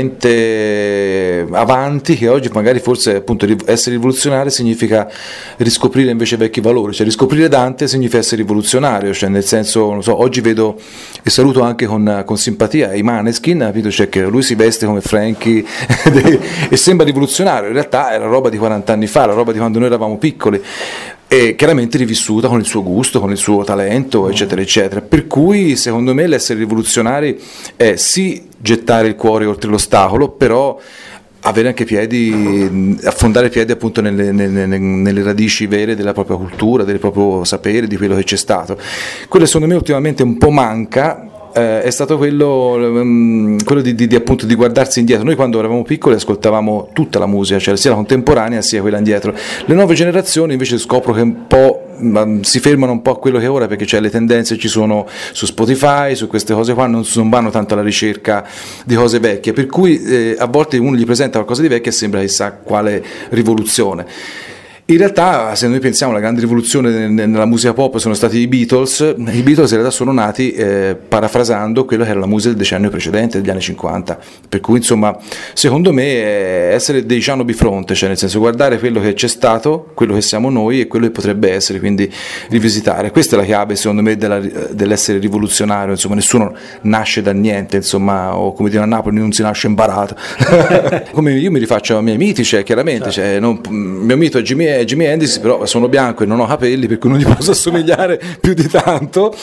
S13: talmente avanti che oggi magari forse appunto essere rivoluzionario significa riscoprire invece vecchi valori, cioè riscoprire Dante significa essere rivoluzionario, cioè nel senso, non so, oggi vedo e saluto anche con, con simpatia i Maneskin, capito? Cioè che lui si veste come Frankie e sembra rivoluzionario, in realtà era roba di quaranta anni fa, la roba di quando noi eravamo piccoli, e chiaramente rivissuta con il suo gusto, con il suo talento, eccetera eccetera, per cui secondo me l'essere rivoluzionari è sì gettare il cuore oltre l'ostacolo, però avere anche piedi, affondare i piedi appunto nelle, nelle, nelle radici vere della propria cultura, del proprio sapere, di quello che c'è stato. Quello secondo me ultimamente un po' manca. Eh, è stato quello, um, quello di, di, di, appunto, di guardarsi indietro. Noi quando eravamo piccoli ascoltavamo tutta la musica, cioè sia la contemporanea sia quella indietro. Le nuove generazioni invece scopro che un po' um, si fermano un po' a quello che è ora, perché cioè, le tendenze ci sono su Spotify, su queste cose qua, non, non vanno tanto alla ricerca di cose vecchie, per cui eh, a volte uno gli presenta qualcosa di vecchio e sembra chissà quale rivoluzione. In realtà, se noi pensiamo alla grande rivoluzione nella musica pop sono stati i Beatles, i Beatles in realtà sono nati eh, parafrasando quello che era la musica del decennio precedente, degli anni cinquanta, per cui insomma secondo me è essere dei Giano bifronte, cioè nel senso guardare quello che c'è stato, quello che siamo noi e quello che potrebbe essere, quindi rivisitare. Questa è la chiave secondo me della, dell'essere rivoluzionario, insomma nessuno nasce da niente, insomma, o come dire a Napoli non si nasce imparato. Come io mi rifaccio ai miei miti, cioè chiaramente, certo. Cioè, non, il mio mito è Jimmy Jimi Hendrix, però sono bianco e non ho capelli, per cui non gli posso assomigliare più di tanto,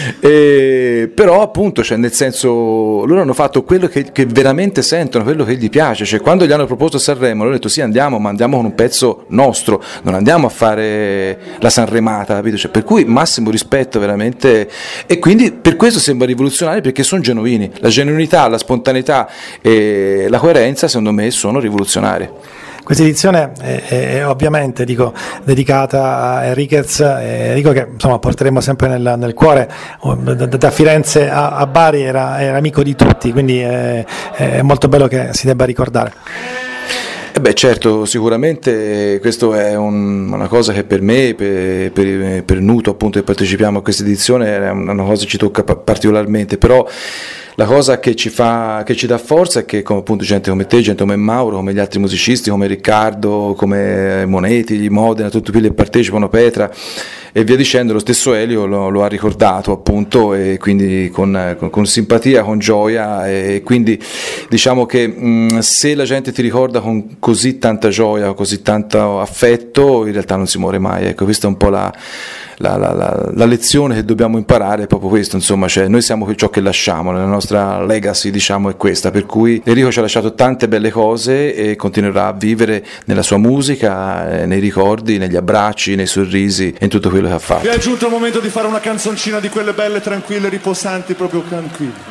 S13: e, però appunto cioè, nel senso loro hanno fatto quello che, che veramente sentono, quello che gli piace, cioè quando gli hanno proposto Sanremo hanno detto sì andiamo, ma andiamo con un pezzo nostro, non andiamo a fare la Sanremata, capito? Cioè, per cui massimo rispetto veramente, e quindi per questo sembra rivoluzionario, perché sono genuini, la genuinità, la spontaneità e la coerenza secondo me sono rivoluzionarie.
S5: Questa edizione è, è ovviamente dico, dedicata a Enriquez, Enrico che insomma porteremo sempre nel, nel cuore, da, da Firenze a, a Bari era, era amico di tutti, quindi è, è molto bello che si debba ricordare.
S13: Eh beh certo, sicuramente questo è un, una cosa che per me, per, per, per Nuto appunto che partecipiamo a questa edizione, è una cosa che ci tocca particolarmente, però la cosa che ci fa, che ci dà forza è che come appunto gente come te, gente come Mauro, come gli altri musicisti, come Riccardo, come Moneti, Modena, tutti quelli che partecipano, Petra e via dicendo, lo stesso Elio lo, lo ha ricordato appunto, e quindi con, con, con simpatia, con gioia, e quindi diciamo che mh, se la gente ti ricorda con così tanta gioia, così tanto affetto, in realtà non si muore mai, ecco, questa è un po' la La, la, la, la lezione che dobbiamo imparare, è proprio questo, insomma, cioè noi siamo ciò che lasciamo, la nostra legacy diciamo è questa, per cui Enrico ci ha lasciato tante belle cose e continuerà a vivere nella sua musica, nei ricordi, negli abbracci, nei sorrisi e in tutto quello che ha fatto.
S3: È giunto il momento di fare una canzoncina di quelle belle, tranquille, riposanti, proprio tranquille.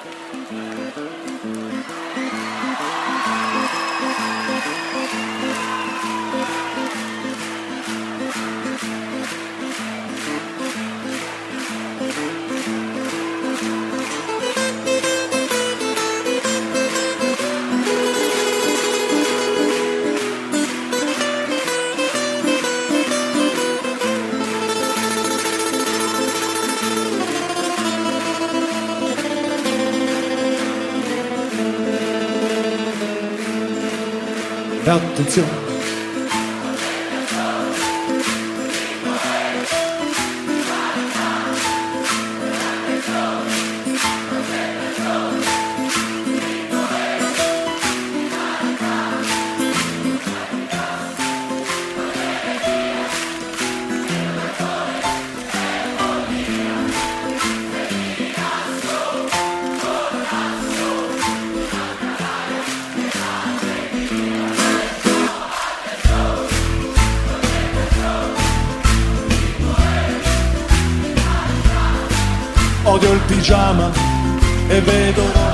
S3: Attenzione. odio il pigiama e vedo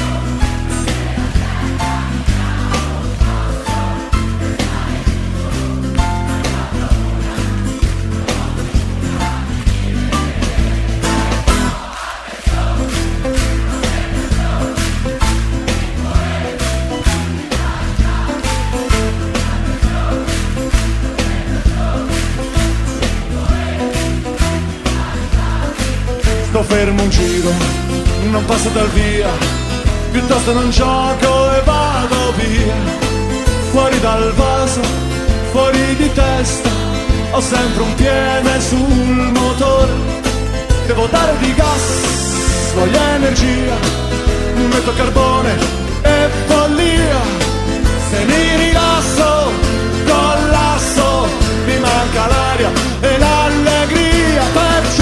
S3: sto fermo un giro, non passo dal via, piuttosto non gioco e vado via. Fuori dal vaso, fuori di testa, ho sempre un piede sul motore. Devo dare di gas, voglio energia, metto carbone e follia. Se mi rilasso, collasso, mi manca l'aria e l'allegria, perciò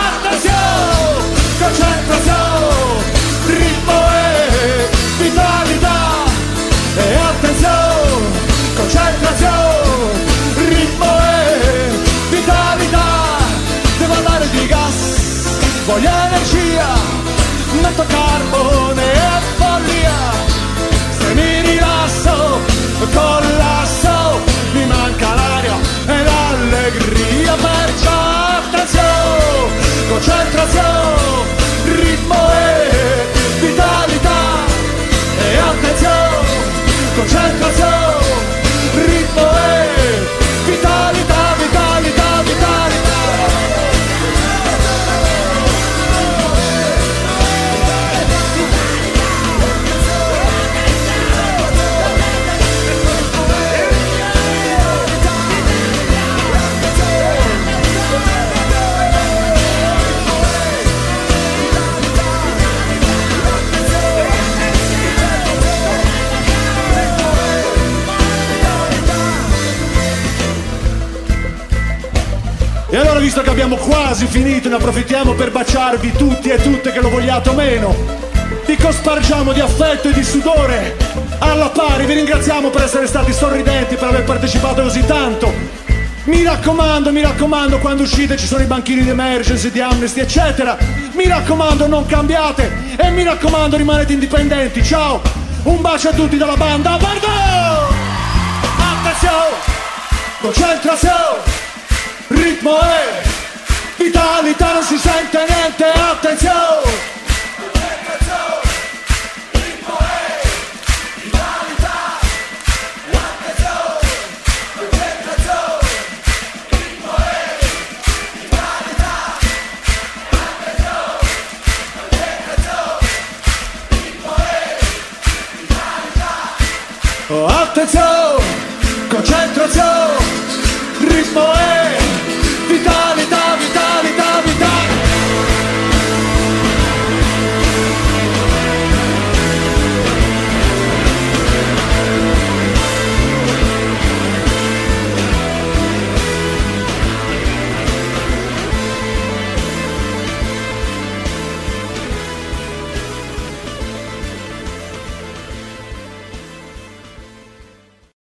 S3: concentrazione, ritmo e vitalità. E attenzione, concentrazione, ritmo e vitalità. Devo andare di gas, voglio energia, metto carbone e follia. Se mi rilasso, collasso, mi manca l'aria e l'allegria. Perciò attenzione, concentrazione, ritmo e vitalità. E attenzione, concentrazione, ritmo e vitalità, vitalità, vitalità. E allora, visto che abbiamo quasi finito, ne approfittiamo per baciarvi tutti e tutte che lo vogliate o meno. Vi cospargiamo di affetto e di sudore alla pari. Vi ringraziamo per essere stati sorridenti, per aver partecipato così tanto. Mi raccomando, mi raccomando, quando uscite ci sono i banchini di Emergency, di Amnesty, eccetera. Mi raccomando, non cambiate. E mi raccomando, rimanete indipendenti. Ciao, un bacio a tutti dalla banda Bardo! Attenzione, concentrazione, ritmo e vitalità, non si sente niente, attenzione. Ritmo e vitalità, attenzione, concentrazione, ritmo e vitalità, attenzione, concentrazione, ritmo e vitalità. Attenzione, concentrazione, ritmo e